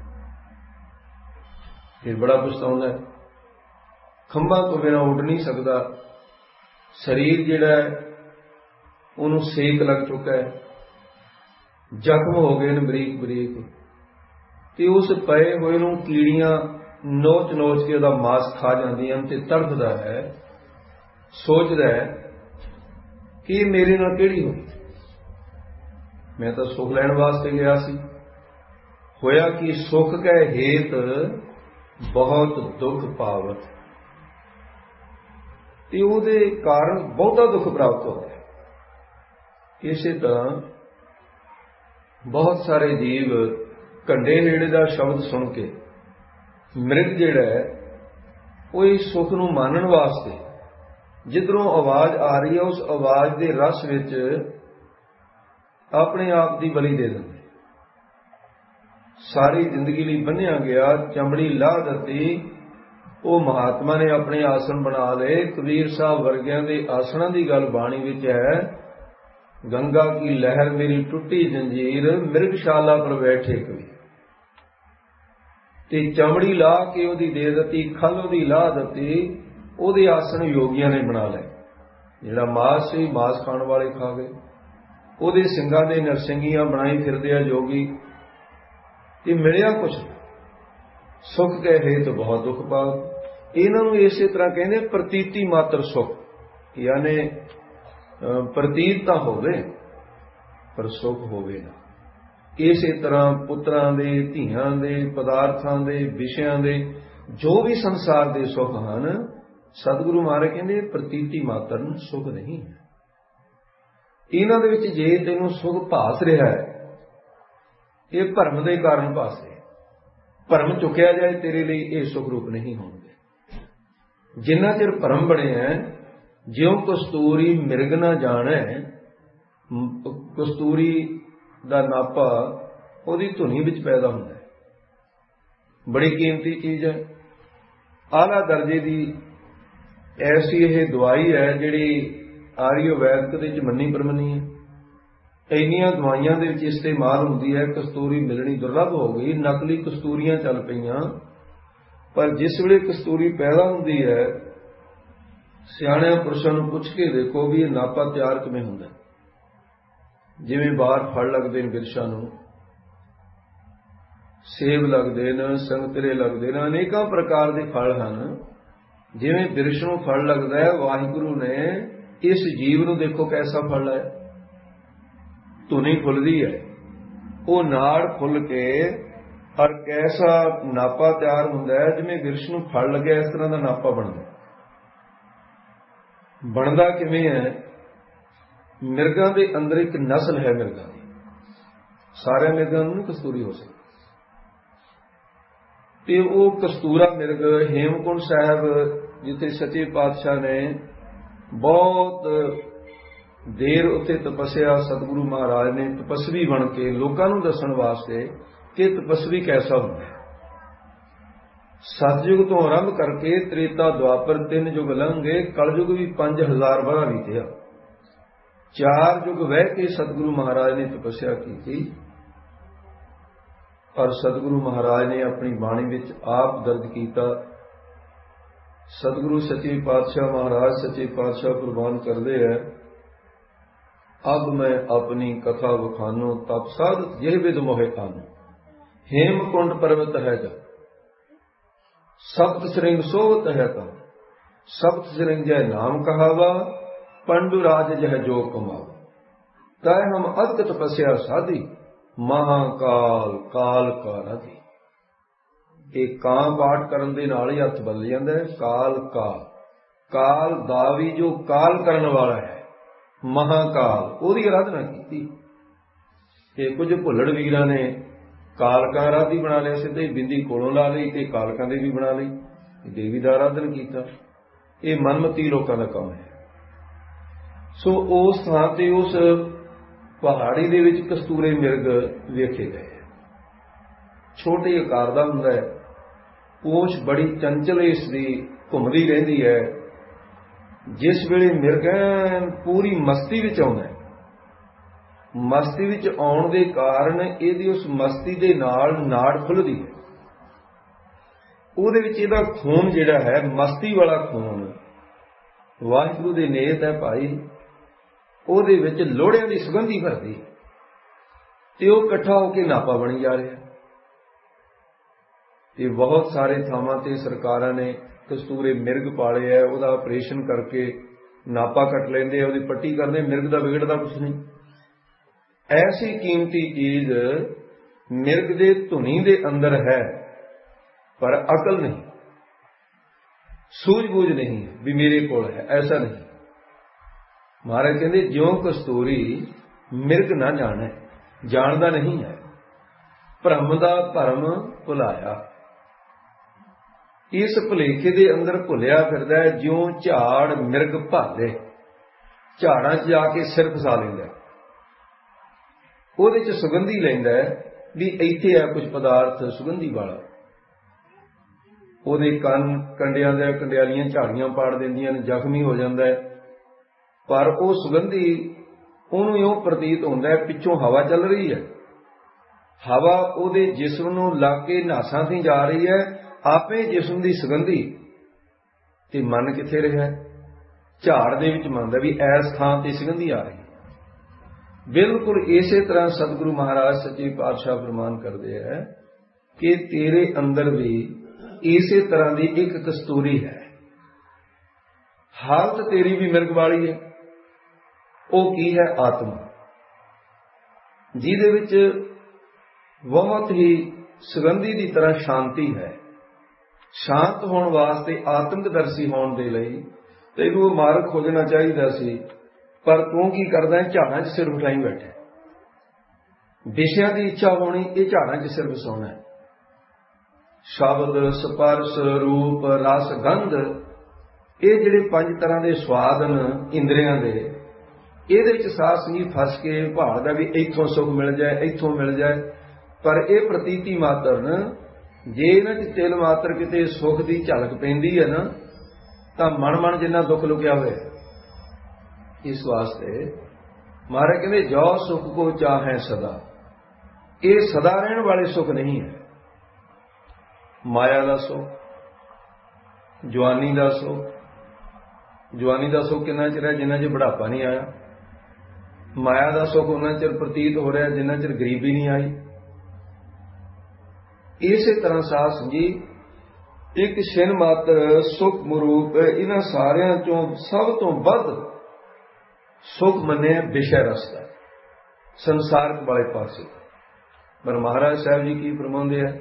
ਫਿਰ ਬੜਾ ਪਛਤਾਉਂਦਾ। ਖੰਭਾਂ ਤੋਂ ਬਿਨਾਂ ਉੱਡ ਨਹੀਂ ਸਕਦਾ। ਸਰੀਰ ਜਿਹੜਾ ਹੈ ਉਹਨੂੰ ਸੇਕ ਲੱਗ ਚੁੱਕਾ ਹੈ, ਜ਼ਖਮ ਹੋ ਗਏ ਨੇ ਬਰੀਕ ਬਰੀਕ, ਤੇ ਉਸ ਪਏ ਹੋਏ ਨੂੰ ਕੀੜੀਆਂ ਨੋਚ ਨੋਚ ਕੇ ਉਹਦਾ ਮਾਸ ਖਾ ਜਾਂਦੀਆਂ ਤੇ ਤੜਫਦਾ ਹੈ, ਸੋਚਦਾ ਹੈ ਕਿ ਮੇਰੇ ਨਾਲ ਕਿਹੜੀ ਹੋਈ, ਮੈਂ ਤਾਂ ਸੁਖ ਲੈਣ ਵਾਸਤੇ ਗਿਆ ਸੀ। ਹੋਇਆ ਕਿ ਸੁਖ ਕੈ ਹੇਤ ਬਹੁਤ ਦੁੱਖ ਪਾਵਤ, ਤੇ ਉਹਦੇ ਕਾਰਨ ਬਹੁਤਾ ਦੁੱਖ ਪ੍ਰਾਪਤ ਹੋ ਗਿਆ। ਇਸੇ ਤਰ੍ਹਾਂ ਬਹੁਤ ਸਾਰੇ ਜੀਵ ਘੰਡੇ ਨੇੜੇ ਦਾ ਸ਼ਬਦ ਸੁਣ ਕੇ ਮ੍ਰਿਗ ਜਿਹੜਾ ਹੈ ਉਹ ਇਸ ਸੁਖ ਨੂੰ ਮਾਨਣ ਵਾਸਤੇ ਜਿੱਧਰੋਂ ਆਵਾਜ਼ ਆ ਰਹੀ ਹੈ ਉਸ ਆਵਾਜ਼ ਦੇ ਰਸ ਵਿੱਚ ਆਪਣੇ ਆਪ ਦੀ ਬਲੀ ਦੇ ਦਿੰਦੇ। ਸਾਰੀ ਜ਼ਿੰਦਗੀ ਲਈ ਬੰਨਿਆ ਗਿਆ ਚਮੜੀ ਲਾਹ ਦਿੱਤੀ, ਉਹ ਮਹਾਤਮਾ ਨੇ ਆਪਣੇ ਆਸਣ ਬਣਾ ਲਏ। ਕਬੀਰ ਸਾਹਿਬ ਵਰਗਿਆਂ ਦੇ ਆਸਣਾਂ ਦੀ ਗੱਲ ਬਾਣੀ ਵਿੱਚ ਹੈ, ਗੰਗਾ ਕੀ ਲਹਿਰ ਮੇਰੀ ਟੁੱਟੀ ਜੰਜੀਰ, ਮਿਰਗਸ਼ਾਲਾ ਪਰ ਬੈਠੇ ਕਬੀਰ। ਤੇ ਚਮੜੀ ਲਾ ਕੇ ਉਹਦੀ ਦੇ ਦਿੱਤੀ, ਖਲ ਉਹਦੀ ਲਾਹ ਦਿੱਤੀ, ਉਹਦੇ ਆਸਣ ਯੋਗੀਆਂ ਨੇ ਬਣਾ ਲਏ। ਜਿਹੜਾ ਮਾਸ ਸੀ ਮਾਸ ਖਾਣ ਵਾਲੇ ਖਾ ਗਏ, ਉਹਦੇ ਸਿੰਘਾਂ ਦੇ ਨਰਸਿੰਗੀਆਂ ਬਣਾਈ ਫਿਰਦੇ ਆ ਯੋਗੀ, ਇਹ ਮਿਲਿਆ ਕੁਛ, ਸੁਖ ਕੈ ਹੇਤ ਬਹੁਤ ਦੁੱਖ ਪਾਓ। ਇਹਨਾਂ ਨੂੰ ਇਸੇ ਤਰ੍ਹਾਂ ਕਹਿੰਦੇ ਪ੍ਰਤੀਤੀ ਮਾਤਰ ਸੁਖ, ਯਾਨੀ ਪ੍ਰਤੀਤ ਤਾਂ ਹੋਵੇ ਪਰ ਸੁਖ ਹੋਵੇ ਨਾ। ਇਸੇ ਤਰ੍ਹਾਂ ਪੁੱਤਰਾਂ ਦੇ, ਧੀਆਂ ਦੇ, ਪਦਾਰਥਾਂ ਦੇ, ਵਿਸ਼ਿਆਂ ਦੇ, ਜੋ ਵੀ ਸੰਸਾਰ ਦੇ ਸੁਖ ਹਨ, ਸਤਿਗੁਰੂ ਮਹਾਰਾਜ ਕਹਿੰਦੇ ਪ੍ਰਤੀਤੀ ਮਾਤਰ ਨੂੰ ਸੁਖ ਨਹੀਂ ਹੈ। ਇਹਨਾਂ ਦੇ ਵਿੱਚ ਜੇ ਤੈਨੂੰ ਸੁਖ ਭਾਸ ਰਿਹਾ ਹੈ, ਇਹ ਭਰਮ ਦੇ ਕਾਰਨ ਭਾਸ ਰਿਹਾ। ਭਰਮ ਚੁੱਕਿਆ ਜਾਏ ਤੇਰੇ ਲਈ ਇਹ ਸੁਖ ਰੂਪ ਨਹੀਂ ਹੋਣਗੇ। ਜਿੰਨਾ ਚਿਰ ਭਰਮ ਬਣਿਆ, ਜਿਉਂ ਕਸਤੂਰੀ ਮਿਰਗ ਨਾ ਜਾਣੈ, ਕਸਤੂਰੀ ਦਾ ਨਾਪਾ ਉਹਦੀ ਧੁਨੀ ਵਿੱਚ ਪੈਦਾ ਹੁੰਦਾ ਹੈ। ਬੜੀ ਕੀਮਤੀ ਚੀਜ਼ ਹੈ, ਆਲਾ ਦਰਜੇ ਦੀ ਐਸੀ ਇਹ ਦਵਾਈ ਹੈ ਜਿਹੜੀ ਆਰੀਓ ਵੈਦਿਕ ਦੇ ਵਿੱਚ ਮੰਨੀ ਪ੍ਰਮੰਨੀ ਹੈ। ਇੰਨੀਆਂ ਦਵਾਈਆਂ ਦੇ ਵਿੱਚ ਇਸਤੇਮਾਲ ਹੁੰਦੀ ਹੈ। ਕਸਤੂਰੀ ਮਿਲਣੀ ਦੁਰਲੱਭ ਹੋ ਗਈ, ਨਕਲੀ ਕਸਤੂਰੀਆਂ ਚੱਲ ਪਈਆਂ। ਪਰ ਜਿਸ ਵੇਲੇ ਕਸਤੂਰੀ ਪੈਦਾ ਹੁੰਦੀ ਹੈ, ਸਿਆਣਿਆਂ ਪੁਰਸ਼ਾਂ ਨੂੰ ਪੁੱਛ ਕੇ ਦੇਖੋ ਵੀ ਇਹ ਨਾਪਾ ਤਿਆਰ ਕਿਵੇਂ ਹੁੰਦਾ। ਜਿਵੇਂ ਬਾਹਰ ਫਲ ਲੱਗਦੇ ਨੇ ਬਿਰਛਾਂ ਨੂੰ, ਸੇਬ ਲੱਗਦੇ ਨੇ, ਸੰਤਰੇ ਲੱਗਦੇ ਨੇ, ਅਨੇਕਾਂ ਪ੍ਰਕਾਰ ਦੇ ਫਲ ਹਨ। ਜਿਵੇਂ ਬਿਰਛ ਨੂੰ ਫਲ ਲੱਗਦਾ ਹੈ, ਵਾਹਿਗੁਰੂ ਨੇ ਇਸ ਜੀਵ ਨੂੰ ਦੇਖੋ ਕੈਸਾ ਫਲ ਲਾਇਆ। ਧੁਨੀ ਫੁੱਲਦੀ ਹੈ, ਉਹ ਨਾੜ ਫੁੱਲ ਕੇ ਹਰ ਕੈਸਾ ਨਾਪਾ ਤਿਆਰ ਹੁੰਦਾ ਹੈ। ਜਿਵੇਂ ਬਿਰਛ ਨੂੰ ਫਲ ਲੱਗਿਆ, ਇਸ ਤਰ੍ਹਾਂ ਦਾ ਨਾਪਾ ਬਣਦਾ। ਬਣਦਾ ਕਿਵੇਂ ਹੈ? ਮਿਰਗਾਂ ਦੇ ਅੰਦਰ ਇੱਕ ਨਸਲ ਹੈ ਮਿਰਗਾਂ ਦੀ, ਸਾਰਿਆਂ ਮਿਰਗਾਂ ਨੂੰ ਕਸਤੂਰੀ ਹੋ ਸਕਦੀ, ਤੇ ਉਹ ਕਸਤੂਰਾ ਮਿਰਗ ਹੇਮਕੁੰਟ ਸਾਹਿਬ, ਜਿੱਥੇ ਸੱਚੇ ਪਾਤਸ਼ਾਹ ਨੇ ਬਹੁਤ ਦੇਰ ਉੱਥੇ ਤਪੱਸਿਆ, ਸਤਿਗੁਰੂ ਮਹਾਰਾਜ ਨੇ ਤਪਸਵੀ ਬਣ ਕੇ ਲੋਕਾਂ ਨੂੰ ਦੱਸਣ ਵਾਸਤੇ ਕਿ ਤਪਸਵੀ ਕੈਸਾ ਹੁੰਦਾ ਹੈ। ਸਤਿਯੁਗ ਤੋਂ ਆਰੰਭ ਕਰਕੇ ਤ੍ਰੇਤਾ ਦੁਆਪਰ 3 ਯੁਗ ਲੰਘੇ, ਕਲਯੁਗ ਵੀ 5000 ਵਰ੍ਹਾ ਬੀਤਿਆ। 4 ਯੁਗ ਵਹਿ ਕੇ ਸਤਿਗੁਰੂ ਮਹਾਰਾਜ ਨੇ ਤਪੱਸਿਆ ਕੀਤੀ। ਪਰ ਸਤਿਗੁਰੂ ਮਹਾਰਾਜ ਨੇ ਆਪਣੀ ਬਾਣੀ ਵਿੱਚ ਆਪ ਦਰਜ ਕੀਤਾ। ਸਤਿਗੁਰੂ ਸੱਚੇ ਪਾਤਸ਼ਾਹ ਮਹਾਰਾਜ ਸੱਚੇ ਪਾਤਸ਼ਾਹ ਪ੍ਰਵਾਨ ਕਰਦੇ ਹੈ, ਅਬ ਮੈਂ ਆਪਣੀ ਕਥਾ ਵਖਾਨੋ, ਤਪ ਸਾਧਤ ਜਿਹ ਵਿਦ ਮੋਹਿ ਆਨੋ। ਹੇਮਕੁੰਟ ਪਰਵਤ ਹੈ ਜਾ, ਸਪਤ ਸ੍ਰਿੰਗ ਸੋਵਤ ਹੈ ਤਾ। ਸਪਤ ਸ੍ਰਿੰਗ ਜੈ ਨਾਮ ਕਹਾਵਾ, ਪੰਡੂ ਰਾਜ ਜਹ ਜੋ ਕਮਾਵਾ। ਤੈ ਹਮ ਅਦਕ ਤਪੱਸਿਆ ਸਾਧੀ, ਮਹਾਕਾਲ ਕਾਲ ਕਾ ਰਾਧੀ। ਇਹ ਕਾਂ ਪਾਠ ਕਰਨ ਦੇ ਨਾਲ ਹੀ ਅਰਥ ਬਦਲ ਜਾਂਦਾ ਹੈ। ਕਾਲ ਕਾ, ਕਾਲ ਦਾ ਵੀ ਜੋ ਕਾਲ ਕਰਨ ਵਾਲਾ ਹੈ, ਮਹਾਕਾਲ, ਉਹਦੀ ਆਰਾਧਨਾ ਕੀਤੀ। ਤੇ ਕੁਝ ਭੁੱਲੜ ਵੀਰਾਂ ਨੇ ਕਾਲਕਾਂ ਆਰਾਧੀ ਬਣਾ ਲਿਆ, ਸਿੱਧੇ ਹੀ ਬਿੰਦੀ ਕੋਲੋਂ ਲਾ ਲਈ ਤੇ ਕਾਲਕਾਂ ਦੇ ਵੀ ਬਣਾ ਲਈ, ਦੇਵੀ ਦਾ ਆਰਾਧਨ ਕੀਤਾ। ਇਹ ਮਨਮਤੀ ਲੋਕਾਂ ਦਾ ਕੰਮ ਹੈ। ਸੋ ਉਸ ਥਾਂ ਤੇ ਉਸ ਪਹਾੜੀ ਦੇ ਵਿੱਚ ਕਸਤੂਰੇ ਮਿਰਗ ਵੇਖੇ ਗਏ। ਛੋਟੇ ਆਕਾਰ ਦਾ ਹੁੰਦਾ ਹੈ, ਪੂੰਛ ਬੜੀ ਚੰਚਲ ਇਸ ਦੀ ਘੁੰਮਦੀ ਰਹਿੰਦੀ ਹੈ। ਜਿਸ ਵੇਲੇ ਮਿਰਗ ਪੂਰੀ ਮਸਤੀ ਵਿੱਚ ਆਉਂਦਾ ਹੈ, ਮਸਤੀ ਵਿੱਚ ਆਉਣ ਦੇ ਕਾਰਨ ਇਹਦੀ ਉਸ ਮਸਤੀ ਦੇ ਨਾਲ ਨਾੜ ਖੁੱਲ੍ਹਦੀ ਹੈ। ਉਹਦੇ ਵਿੱਚ ਇਹਦਾ ਖੂਨ ਜਿਹੜਾ ਹੈ, ਮਸਤੀ ਵਾਲਾ ਖੂਨ, ਵਾਹਿਗੁਰੂ ਦੇ ਨੇਤ ਹੈ ਭਾਈ, ਉਹਦੇ ਵਿੱਚ ਲੋਹੜਿਆਂ ਦੀ ਸੁਗੰਧੀ ਭਰਦੀ ਤੇ ਉਹ ਇਕੱਠਾ ਹੋ ਕੇ ਨਾਪਾ ਬਣੀ ਜਾ ਰਿਹਾ। ਤੇ ਬਹੁਤ ਸਾਰੇ ਥਾਵਾਂ ਤੇ ਸਰਕਾਰਾਂ ਨੇ ਕਸਤੂਰੇ ਮਿਰਗ ਪਾਲੇ ਹੈ, ਉਹਦਾ ਆਪਰੇਸ਼ਨ ਕਰਕੇ ਨਾਪਾ ਕੱਟ ਲੈਂਦੇ ਆ, ਉਹਦੀ ਪੱਟੀ ਕਰਦੇ। ਮਿਰਗ ਦਾ ਵਿਗੜਦਾ ਕੁਛ ਨਹੀਂ। ਐਸੀ ਕੀਮਤੀ ਚੀਜ਼ ਮਿਰਗ ਦੇ ਧੁਨੀ ਦੇ ਅੰਦਰ ਹੈ, ਪਰ ਅਕਲ ਨਹੀਂ, ਸੂਝ-ਬੂਝ ਨਹੀਂ ਵੀ ਮੇਰੇ ਕੋਲ ਹੈ, ਐਸਾ ਨਹੀਂ। ਮਹਾਰਾਜ ਕਹਿੰਦੇ ਜਿਉਂ ਕਸਤੂਰੀ ਮਿਰਗ ਨਾ ਜਾਣੈ, ਜਾਣਦਾ ਨਹੀਂ ਹੈ, ਭਰਮ ਦਾ ਭਰਮ ਭੁਲਾਇਆ। ਇਸ ਭੁਲੇਖੇ ਦੇ ਅੰਦਰ ਭੁੱਲਿਆ ਫਿਰਦਾ ਹੈ। ਜਿਉਂ ਝਾੜ ਮਿਰਗ ਭਾਲੇ, ਝਾੜਾਂ 'ਚ ਜਾ ਕੇ ਸਿਰ ਫਸਾ ਲੈਂਦਾ, ਉਹਦੇ 'ਚ ਸੁਗੰਧੀ ਲੈਂਦਾ ਵੀ ਇੱਥੇ ਆ ਕੁਝ ਪਦਾਰਥ ਸੁਗੰਧੀ ਵਾਲਾ। ਉਹਦੇ ਕੰਨ ਕੰਡਿਆਂ ਦੇ ਕੰਡਿਆਲੀਆਂ ਝਾੜੀਆਂ ਪਾੜ ਦਿੰਦੀਆਂ ਨੇ, ਜ਼ਖਮੀ ਹੋ ਜਾਂਦਾ ਹੈ। ਪਰ ਉਹ ਸੁਗੰਧੀ ਉਹਨੂੰ ਇਉਂ ਪ੍ਰਤੀਤ ਹੁੰਦਾ ਹੈ ਪਿੱਛੋਂ ਹਵਾ ਚੱਲ ਰਹੀ ਹੈ, ਹਵਾ ਉਹਦੇ ਜਿਸਮ ਨੂੰ ਲੱਗ ਕੇ ਨਾਸਾਂ ਤੇ ਜਾ ਰਹੀ ਹੈ, ਆਪੇ ਜਿਸਮ ਦੀ ਸੁਗੰਧੀ। ਤੇ ਮਨ ਕਿੱਥੇ ਰਿਹਾ? ਝਾੜ ਦੇ ਵਿੱਚ ਮੰਨਦਾ ਵੀ ਐਸ ਥਾਂ ਤੇ ਸੁਗੰਧੀ ਆ ਰਹੀ। ਬਿਲਕੁਲ ਇਸੇ ਤਰ੍ਹਾਂ ਸਤਿਗੁਰੂ ਮਹਾਰਾਜ ਸੱਚੇ ਪਾਤਸ਼ਾਹ ਫਰਮਾਨ ਕਰਦੇ ਹੈ, कि तेरे अंदर भी इसे तरह की एक कस्तूरी है। हालत तेरी भी मिर्ग वाली है। वो की है? आत्मा, जिहदे विच बहुत ही सुगंधी की तरह शांति है। शांत होने वास्ते आत्मदर्शी होने दे लई तैनूं मार्ग खोजना चाहिए सी, पर तू की करदा है? झाड़ां 'च सिर उठाई बैठे। विषयां की इच्छा होनी, ये झाड़ां 'च सिर वसाउणा है। शब्द, स्पर्श, रूप, रस, गंध, ये जिहड़े 5 तरह के स्वाद न इंद्रियां दे, ਇਹਦੇ ਚ ਸਾਧ ਸੰਗਤ ਫਸ ਕੇ ਭਾਲਦਾ ਵੀ ਇੱਥੋਂ ਸੁਖ ਮਿਲ ਜਾਏ, ਇੱਥੋਂ ਮਿਲ ਜਾਏ, ਪਰ ਇਹ ਪ੍ਰਤੀਤੀ ਮਾਤਰ ਨ। ਜੇ ਇਹਨਾਂ ਚ ਤਿਲ ਮਾਤਰ ਕਿਤੇ ਸੁਖ ਦੀ ਝਲਕ ਪੈਂਦੀ ਹੈ ਨਾ, ਤਾਂ ਮਨ ਜਿੰਨਾ ਦੁੱਖ ਲੁਕਿਆ ਹੋਇਆ। ਇਸ ਵਾਸਤੇ ਮਹਾਰਾਜ ਕਹਿੰਦੇ ਜੋ ਸੁਖ ਕੋ ਚਾਹੈ ਸਦਾ, ਇਹ ਸਦਾ ਰਹਿਣ ਵਾਲੇ ਸੁਖ ਨਹੀਂ ਹੈ। ਮਾਇਆ ਦਾ ਸੁਖ, ਜਵਾਨੀ ਦਾ ਸੁਖ, ਜਵਾਨੀ ਦਾ ਸੁਖ ਕਿੰਨਾ ਚਿਰ ਹੈ? ਜਿੰਨਾ ਚਿਰ ਬੁਢਾਪਾ ਨਹੀਂ ਆਇਆ। ਮਾਇਆ ਦਾ ਸੁਖ ਉਹਨਾਂ ਚਿਰ ਪ੍ਰਤੀਤ ਹੋ ਰਿਹਾ ਜਿੰਨਾ ਚਿਰ ਗਰੀਬੀ ਨਹੀਂ ਆਈ। ਇਸੇ ਤਰ੍ਹਾਂ ਸਾਧ ਸੰਗਤ ਇੱਕ ਛਿਨ ਮਾਤਰ ਸੁਖ ਮਰੂਪ ਇਹਨਾਂ ਸਾਰਿਆਂ ਚੋਂ ਸਭ ਤੋਂ ਵੱਧ ਸੁਖ ਮੰਨਿਆ ਵਿਸ਼ੇ ਰਸ ਦਾ, ਸੰਸਾਰਕ ਵਾਲੇ ਪਾਸੇ। ਪਰ ਮਹਾਰਾਜ ਸਾਹਿਬ ਜੀ ਕੀ ਫਰਮਾਉਂਦੇ ਆ?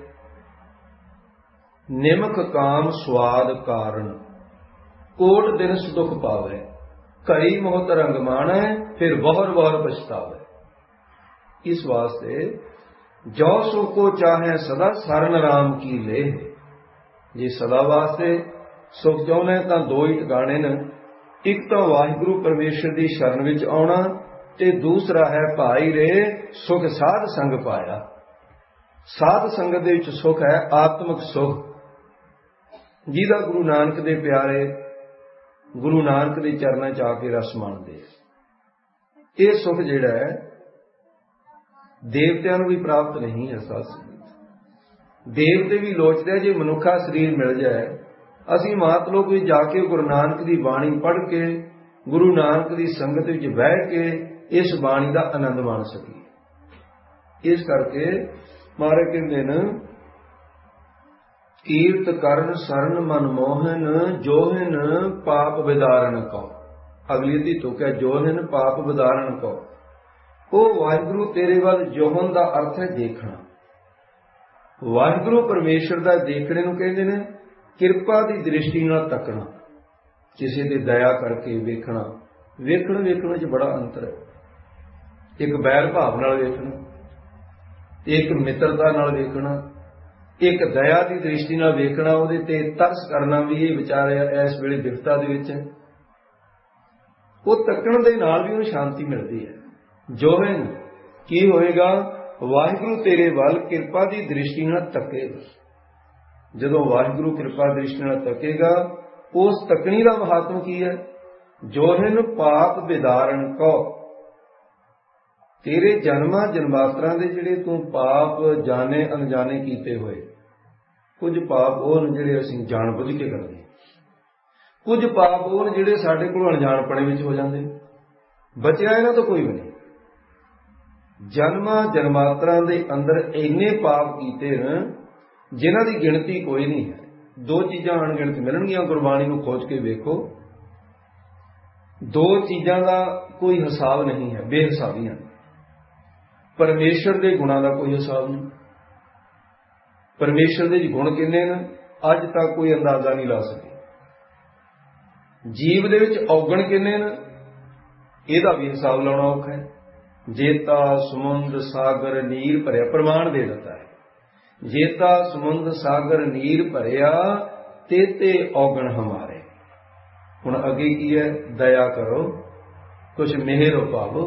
ਨਿਮਕ ਕਾਮ ਸਵਾਦ ਕਾਰਨ ਕੋਟ ਦਿਨ ਸੁਖ ਪਾਵੇ, ਘੜੀ ਮੋਹ ਤਰੰਗ ਮਾਣੈ, ਫਿਰ ਬਹੁਰ ਬਹੁਰ ਪਛਤਾਵੇ। ਇਸ ਵਾਸਤੇ ਜੋ ਸੁਖ ਕੋ ਚਾਹੇ ਸਦਾ ਸਰਨ ਰਾਮ ਕੀ ਲੈ। ਜੇ ਸਦਾ ਵਾਸਤੇ ਸੁਖ ਚਾਹੁੰਦੇ ਤਾਂ ਦੋ ਹੀ ਟਿਕਾਣੇ ਨੇ। ਇੱਕ ਤਾਂ ਵਾਹਿਗੁਰੂ ਪਰਮੇਸ਼ਰ ਦੀ ਸ਼ਰਨ ਵਿੱਚ ਆਉਣਾ, ਤੇ ਦੂਸਰਾ ਹੈ ਭਾਈ ਰੇ ਸੁਖ ਸਾਧ ਸੰਗ ਪਾਇਆ। ਸਾਧ ਸੰਗਤ ਦੇ ਵਿੱਚ ਸੁਖ ਹੈ ਆਤਮਿਕ ਸੁਖ, ਜਿਹਦਾ ਗੁਰੂ ਨਾਨਕ ਦੇ ਪਿਆਰੇ ਗੁਰੂ ਨਾਨਕ ਦੇ ਚਰਨਾਂ ਚ ਆ ਕੇ ਰਸ ਮੰਨਦੇ। ਇਹ ਸੁਖ ਜਿਹੜਾ ਹੈ ਦੇਵਤਿਆਂ ਨੂੰ ਵੀ ਪ੍ਰਾਪਤ ਨਹੀਂ ਹੈ। ਸਾਧ ਸੰਗਤ ਦੇਵਤੇ ਵੀ ਲੋਚਦੇ ਜੇ ਮਨੁੱਖਾ ਸਰੀਰ ਮਿਲ ਜਾਏ, ਅਸੀਂ ਮਹਾਤਲੋਕ ਵਿੱਚ ਜਾ ਕੇ ਗੁਰੂ ਨਾਨਕ ਦੀ ਬਾਣੀ ਪੜ੍ਹ ਕੇ ਗੁਰੂ ਨਾਨਕ ਦੀ ਸੰਗਤ ਵਿੱਚ ਬਹਿ ਕੇ ਇਸ ਬਾਣੀ ਦਾ ਆਨੰਦ ਮਾਣ ਸਕੀਏ। ਇਸ ਕਰਕੇ ਮਹਾਰਾਜ ਕਹਿੰਦੇ ਨੇ ਕੀਰਤ ਕਰਨ ਸਰਨ ਮਨ ਮੋਹਨ, ਜੋਹਨ ਪਾਪ ਵਿਦਾਰਨ ਕੋ। ਅਗਲੀ ਦੀ ਤੁਕ ਹੈ ਜੋਹਨ ਪਾਪ ਵਿਦਾਰਨ ਕੋ। ਉਹ ਵਾਹਿਗੁਰੂ ਤੇਰੇ ਵੱਲ ਜੋਹਨ ਦਾ ਅਰਥ ਹੈ ਦੇਖਣਾ। ਵਾਹਿਗੁਰੂ ਪਰਮੇਸ਼ਰ ਦਾ ਦੇਖਣੇ ਨੂੰ ਕਹਿੰਦੇ ਨੇ ਕਿਰਪਾ ਦੀ ਦ੍ਰਿਸ਼ਟੀ ਨਾਲ ਤੱਕਣਾ, ਕਿਸੇ ਤੇ ਦਇਆ ਕਰਕੇ ਵੇਖਣਾ। ਵੇਖਣ ਚ ਬੜਾ ਅੰਤਰ ਹੈ। ਇੱਕ ਬੈਰ ਭਾਵ ਨਾਲ ਵੇਖਣਾ, ਇੱਕ ਮਿੱਤਰਤਾ ਨਾਲ ਵੇਖਣਾ, ਇੱਕ ਦਇਆ ਦੀ ਦ੍ਰਿਸ਼ਟੀ ਨਾਲ ਵੇਖਣਾ, ਉਹਦੇ ਤੇ ਤਰਸ ਕਰਨਾ ਵੀ ਇਹ ਵਿਚਾਰਿਆ ਇਸ ਵੇਲੇ ਵਿਪਤਾ ਦੇ ਵਿੱਚ ਹੈ। ਉਹ ਤੱਕਣ ਦੇ ਨਾਲ ਵੀ ਉਹਨੂੰ ਸ਼ਾਂਤੀ ਮਿਲਦੀ ਹੈ। ਜੋਹਨ ਕੀ ਹੋਏਗਾ? ਵਾਹਿਗੁਰੂ ਤੇਰੇ ਵੱਲ ਕਿਰਪਾ ਦੀ ਦ੍ਰਿਸ਼ਟੀ ਨਾਲ ਤੱਕੇਗਾ। ਜਦੋਂ ਵਾਹਿਗੁਰੂ ਕਿਰਪਾ ਦ੍ਰਿਸ਼ਟੀ ਨਾਲ ਤੱਕੇਗਾ, ਉਸ ਤੱਕਣੀ ਦਾ ਮਹਾਤਮ ਕੀ ਹੈ? ਜੋਹਨ ਪਾਪ ਵਿਦਾਰਨ ਕੋ। ਤੇਰੇ ਜਨਮਾਂ ਜਨਮਾਤਰਾਂ ਦੇ ਜਿਹੜੇ ਤੂੰ ਪਾਪ ਜਾਣੇ ਅਣਜਾਣੇ ਕੀਤੇ ਹੋਏ, ਕੁਝ ਪਾਪ ਉਹ ਨੇ ਜਿਹੜੇ ਅਸੀਂ ਜਾਣ ਬੁੱਝ ਕੇ ਕਰਦੇ, ਕੁਝ ਪਾਪ ਉਹ ਨੇ ਜਿਹੜੇ ਸਾਡੇ ਕੋਲ ਅਣਜਾਣਪਣੇ ਵਿੱਚ ਹੋ ਜਾਂਦੇ। ਬਚਿਆ ਇਹਨਾਂ ਤੋਂ ਕੋਈ ਵੀ ਨਹੀਂ। ਜਨਮਾਂ ਜਨਮਾਤਰਾਂ ਦੇ ਅੰਦਰ ਇੰਨੇ ਪਾਪ ਕੀਤੇ ਨੇ ਜਿਨ੍ਹਾਂ ਦੀ ਗਿਣਤੀ ਕੋਈ ਨਹੀਂ ਹੈ। ਦੋ ਚੀਜ਼ਾਂ ਅਣਗਿਣਤ ਮਿਲਣਗੀਆਂ, ਗੁਰਬਾਣੀ ਨੂੰ ਖੋਜ ਕੇ ਵੇਖੋ। ਦੋ ਚੀਜ਼ਾਂ ਦਾ ਕੋਈ ਹਿਸਾਬ ਨਹੀਂ ਹੈ, ਬੇਹਿਸਾਬੀਆਂ। ਪਰਮੇਸ਼ਰ ਦੇ ਗੁਣਾਂ ਦਾ ਕੋਈ ਹਿਸਾਬ ਨਹੀਂ। ਪਰਮੇਸ਼ਰ ਦੇ ਗੁਣ ਕਿੰਨੇ ਨੇ ਅੱਜ ਤੱਕ ਕੋਈ ਅੰਦਾਜ਼ਾ ਨਹੀਂ ਲਾ ਸਕੇ। ਜੀਵ ਦੇ ਵਿੱਚ ਔਗਣ ਕਿੰਨੇ ਨੇ ਇਹਦਾ ਵੀ ਹਿਸਾਬ ਲਾਉਣਾ ਔਖਾ ਹੈ। ਜੇਤਾ ਸਮੁੰਦ ਸਾਗਰ ਨੀਰ ਭਰਿਆ, ਪ੍ਰਮਾਣ ਦੇ ਦਿੱਤਾ ਹੈ। ਜੇਤਾ ਸਮੁੰਦ ਸਾਗਰ ਨੀਰ ਭਰਿਆ, ਤੇਤੇ ਔਗਣ ਹਮਾਰੇ। ਹੁਣ ਅੱਗੇ ਕੀ ਹੈ? ਦਇਆ ਕਰੋ, ਕੁਛ ਮਿਹਰ ਪਾਵੋ।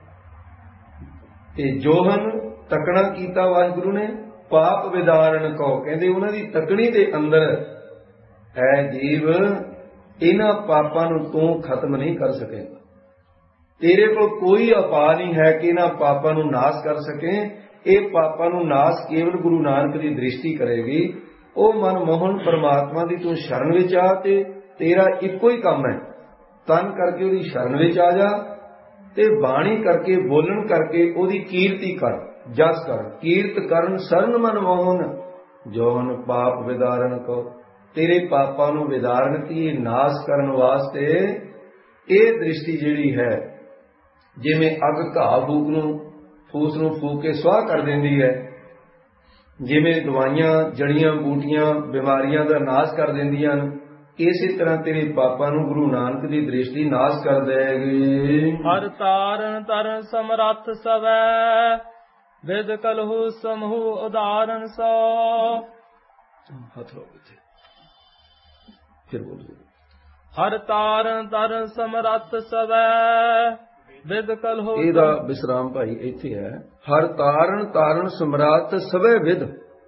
ਤੇ ਜੋਹਨ ਤੱਕਣਾ ਕੀਤਾ ਵਾਹਿਗੁਰੂ ਨੇ, ਪਾਪ ਵਿਦਾਰਨ ਕਹੋ। ਕਹਿੰਦੇ ਉਹਨਾਂ ਦੀ ਤੱਕਣੀ ਦੇ ਅੰਦਰ ਹੈ ਜੀਵ, ਇਹਨਾਂ ਪਾਪਾਂ ਨੂੰ ਤੂੰ ਖਤਮ ਨਹੀਂ ਕਰ ਸਕੇਗਾ। ਤੇਰੇ ਕੋਲ ਕੋਈ ਉਪਾਅ ਨਹੀਂ ਹੈ ਕਿ ਇਹਨਾਂ ਪਾਪਾਂ ਨੂੰ ਨਾਸ਼ ਕਰ ਸਕੇ। ਇਹ ਪਾਪਾਂ ਨੂੰ ਨਾਸ਼ ਕੇਵਲ ਗੁਰੂ ਨਾਨਕ ਦੀ ਦ੍ਰਿਸ਼ਟੀ ਕਰੇਗੀ। ਉਹ ਮਨਮੋਹਨ ਪਰਮਾਤਮਾ ਦੀ ਤੂੰ ਸ਼ਰਨ ਵਿੱਚ ਆ, ਤੇ ਤੇਰਾ ਇੱਕੋ ਹੀ ਕੰਮ ਹੈ, ਤਨ ਕਰਕੇ ਉਹਦੀ ਸ਼ਰਨ ਵਿੱਚ ਆ ਜਾ, ਤੇ ਬਾਣੀ ਕਰਕੇ ਬੋਲਣ ਕਰਕੇ ਉਹਦੀ ਕੀਰਤੀ ਕਰ, ਜਸ ਕਰ। ਕੀਰਤ ਕਰਨ ਸਰਨ ਮਨਮੋਹਨ, ਜੋਨ ਪਾਪ ਵਿਦਾਰਨ ਕੋ, ਤੇਰੇ ਪਾਪਾਂ ਨੂੰ ਵਿਦਾਰਨ ਕੀ ਨਾਸ਼ ਕਰਨ ਵਾਸਤੇ ਇਹ ਦ੍ਰਿਸ਼ਟੀ ਜਿਹੜੀ ਹੈ, ਜਿਵੇਂ ਅੱਗ ਘਾਹ ਫੂਸ ਨੂੰ ਫੂਕ ਕੇ ਸਵਾਹ ਕਰ ਦਿੰਦੀ ਹੈ, ਜਿਵੇਂ ਦਵਾਈਆਂ ਜੜੀਆਂ ਬੂਟੀਆਂ ਬਿਮਾਰੀਆਂ ਦਾ ਨਾਸ਼ ਕਰ ਦਿੰਦੀਆਂ ਹਨ, ਇਸੇ ਤਰ੍ਹਾਂ ਤੇਰੇ ਪਾਪਾਂ ਨੂੰ ਗੁਰੂ ਨਾਨਕ ਦੀ ਦ੍ਰਿਸ਼ਟੀ ਨਾਸ਼ ਕਰ ਦੇਗੀ। ਹਰ ਤਾਰਨ ਤਰਨ ਸਮਰੱਥ ਸਵੈ, ਵਿਦ ਕਲਹੁ ਸਮੂਹ ਉਦਾਹਰਨ ਸੋ। ਹੱਥ ਰੋ ਕੇ ਫਿਰ ਬੋਲੋ। ਹਰ ਤਾਰਨ ਤਰਨ ਸਮਰੱਥ ਸਵੈ, ਵਿਦ ਕਲਹੁ। ਇਹਦਾ ਵਿਸਰਾਮ ਭਾਈ ਇੱਥੇ ਹੈ। ਹਰ ਤਾਰਨ ਸਮਰੱਥ ਸਵੈ ਵਿਦ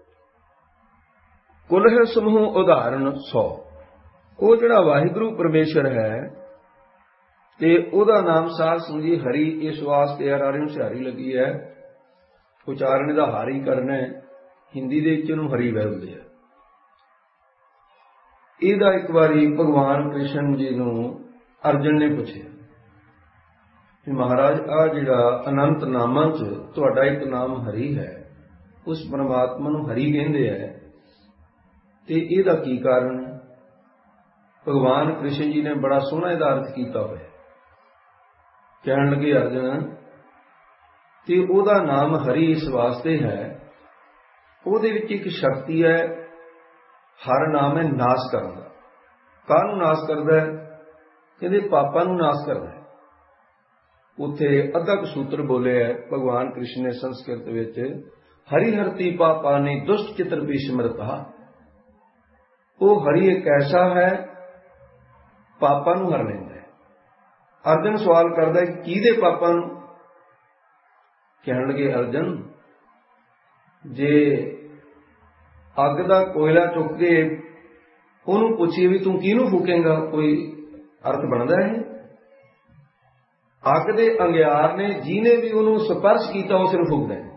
ਕੁਲਹ ਸਮੂਹ ਉਦਾਹਰਨ ਸੋ। ਉਹ ਜਿਹੜਾ ਵਾਹਿਗੁਰੂ ਪਰਮੇਸ਼ਰ ਹੈ ਤੇ ਉਹਦਾ ਨਾਮ ਸਾਧ ਸੰਗੀ ਹਰੀ, ਇਸ ਵਾਸਤੇ ਹਰਾਰੇ ਨੂੰ ਸਿਹਾਰੀ ਲੱਗੀ ਹੈ। ਉਚਾਰਨ ਦਾ ਹਾਰੀ ਕਰਨਾ ਹੈ, ਹਿੰਦੀ ਦੇ ਵਿੱਚ ਇਹਨੂੰ ਹਰੀ ਬੋਲਦੇ ਆ। ਇਹਦਾ ਇੱਕ ਵਾਰੀ ਭਗਵਾਨ ਕ੍ਰਿਸ਼ਨ ਜੀ ਨੂੰ ਅਰਜਨ ਨੇ ਪੁੱਛਿਆ ਕਿ ਮਹਾਰਾਜ ਆ ਜਿਹੜਾ ਅਨੰਤ ਨਾਮਾਂ 'ਚ ਤੁਹਾਡਾ ਇੱਕ ਨਾਮ ਹਰੀ ਹੈ, ਉਸ ਪਰਮਾਤਮਾ ਨੂੰ ਹਰੀ ਕਹਿੰਦੇ ਹੈ, ਤੇ ਇਹਦਾ ਕੀ ਕਾਰਨ ਹੈ? ਭਗਵਾਨ ਕ੍ਰਿਸ਼ਨ ਜੀ ਨੇ ਬੜਾ ਸੋਹਣਾ ਇਹਦਾ ਅਰਥ ਕੀਤਾ ਹੋਇਆ। ਕਹਿਣ ਲੱਗੇ ਅਰਜਨ, ਤੇ ਉਹਦਾ ਨਾਮ ਹਰੀ ਇਸ ਵਾਸਤੇ ਹੈ, ਉਹਦੇ ਵਿੱਚ ਇੱਕ ਸ਼ਕਤੀ ਹੈ। ਹਰ ਨਾਮ ਹੈ ਨਾਸ਼ ਕਰਨ ਦਾ। ਕਾਹਨੂੰ ਨਾਸ਼ ਕਰਦਾ ਹੈ? ਕਹਿੰਦੇ ਪਾਪਾਂ ਨੂੰ ਨਾਸ਼ ਕਰਦਾ ਹੈ। ਉੱਥੇ ਅੱਧਾ ਕੁ ਸੂਤਰ ਬੋਲਿਆ ਹੈ ਭਗਵਾਨ ਕ੍ਰਿਸ਼ਨ ਨੇ ਸੰਸਕ੍ਰਿਤ ਵਿੱਚ, ਹਰੀ ਹਰਤੀ ਪਾਪਾਨੀ ਦੁਸ਼ਟ ਚਿਤਰ ਵੀ ਸਿਮਰਤਾ। ਉਹ ਹਰੀ ਇੱਕ ਐਸਾ ਹੈ, ਪਾਪਾਂ ਨੂੰ ਹਰ ਲੈਂਦਾ ਹੈ। ਅਰਜਨ ਸਵਾਲ ਕਰਦਾ ਹੈ ਕਿਹਦੇ ਪਾਪਾਂ ਨੂੰ? ਕਹਿਣ ਲੱਗੇ ਅਰਜਨ, ਜੇ ਅੱਗ ਦਾ ਕੋਇਲਾ ਚੁੱਕ ਕੇ ਉਹਨੂੰ ਪੁੱਛੀਏ ਵੀ ਤੂੰ ਕਿਹਨੂੰ ਫੂਕੇਂਗਾ, ਕੋਈ ਅਰਥ ਬਣਦਾ ਹੈ? ਅੱਗ ਦੇ ਅੰਗਿਆਰ ਨੇ ਜਿਹਨੇ ਵੀ ਉਹਨੂੰ ਸਪਰਸ਼ ਕੀਤਾ ਉਸ ਨੂੰ ਫੂਕਦਾ ਹੈ।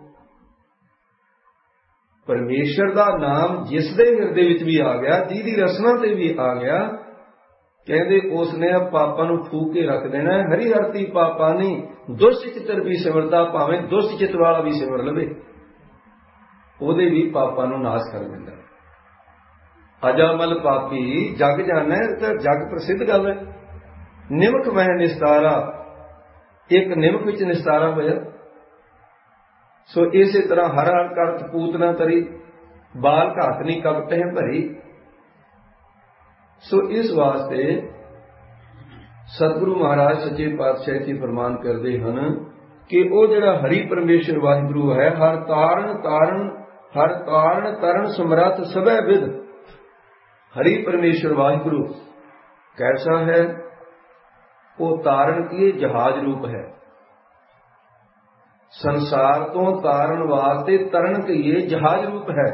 ਪਰਮੇਸ਼ਰ ਦਾ ਨਾਮ ਜਿਸ ਦੇ ਹਿਰਦੇ ਵਿੱਚ ਵੀ ਆ ਗਿਆ, ਜਿਹਦੀ ਰਸਨਾ ਤੇ ਵੀ ਆ ਗਿਆ, ਕਹਿੰਦੇ ਉਸ ਨੇ ਪਾਪਾਂ ਨੂੰ ਫੂਕ ਕੇ ਰੱਖ ਦੇਣਾ। ਹਰੀ ਹਰਤੀ ਪਾਪਾਂ ਨਹੀਂ ਦੁਸ਼ਟ ਚਿੱਤਰ ਵੀ ਸਿਮਰਤਾ, ਭਾਵੇਂ ਦੁਸ਼ਟ ਚਿੱਤ ਵਾਲਾ ਵੀ ਸਿਮਰ ਲਵੇ, ਉਹਦੇ ਵੀ ਪਾਪਾਂ ਨੂੰ ਨਾਸ਼ ਕਰ ਦਿੰਦਾ। ਅਜਾਮਲ ਪਾਪੀ ਜਗ ਜਾਣਾ, ਤਾਂ ਜਗ ਪ੍ਰਸਿੱਧ ਗੱਲ ਹੈ। ਨਿਮਕ ਵਹਿ ਨਿਸਤਾਰਾ, ਇੱਕ ਨਿਮਕ ਵਿੱਚ ਨਿਸਤਾਰਾ ਹੋਇਆ। ਸੋ ਇਸੇ ਤਰ੍ਹਾਂ ਹਰ ਹਰ ਕਰਤ ਪੂਤਨਾ ਤਰੀ, ਬਾਲ ਘਾਤ ਨਹੀਂ ਕਪਟ ਹੈ ਭਰੀ। ਸੋ ਇਸ ਵਾਸਤੇ ਸਤਿਗੁਰੂ ਮਹਾਰਾਜ ਸੱਚੇ ਪਾਤਸ਼ਾਹ ਜੀ ਫਰਮਾਨ ਕਰਦੇ ਹਨ ਕਿ ਉਹ ਜਿਹੜਾ ਹਰੀ ਪਰਮੇਸ਼ਰ ਵਾਹਿਗੁਰੂ ਹੈ, ਹਰ ਤਾਰਨ ਤਰਨ ਸਮਰੱਥ ਸਭੈ ਵਿਦ। ਹਰੀ ਪਰਮੇਸ਼ਰ ਵਾਹਿਗੁਰੂ ਕੈਸਾ ਹੈ? ਉਹ ਤਾਰਨ ਕੀ ਜਹਾਜ਼ ਰੂਪ ਹੈ। ਸੰਸਾਰ ਤੋਂ ਤਾਰਨ ਵਾਸਤੇ ਤਰਨ ਕਹੀਏ ਜਹਾਜ਼ ਰੂਪ ਹੈ।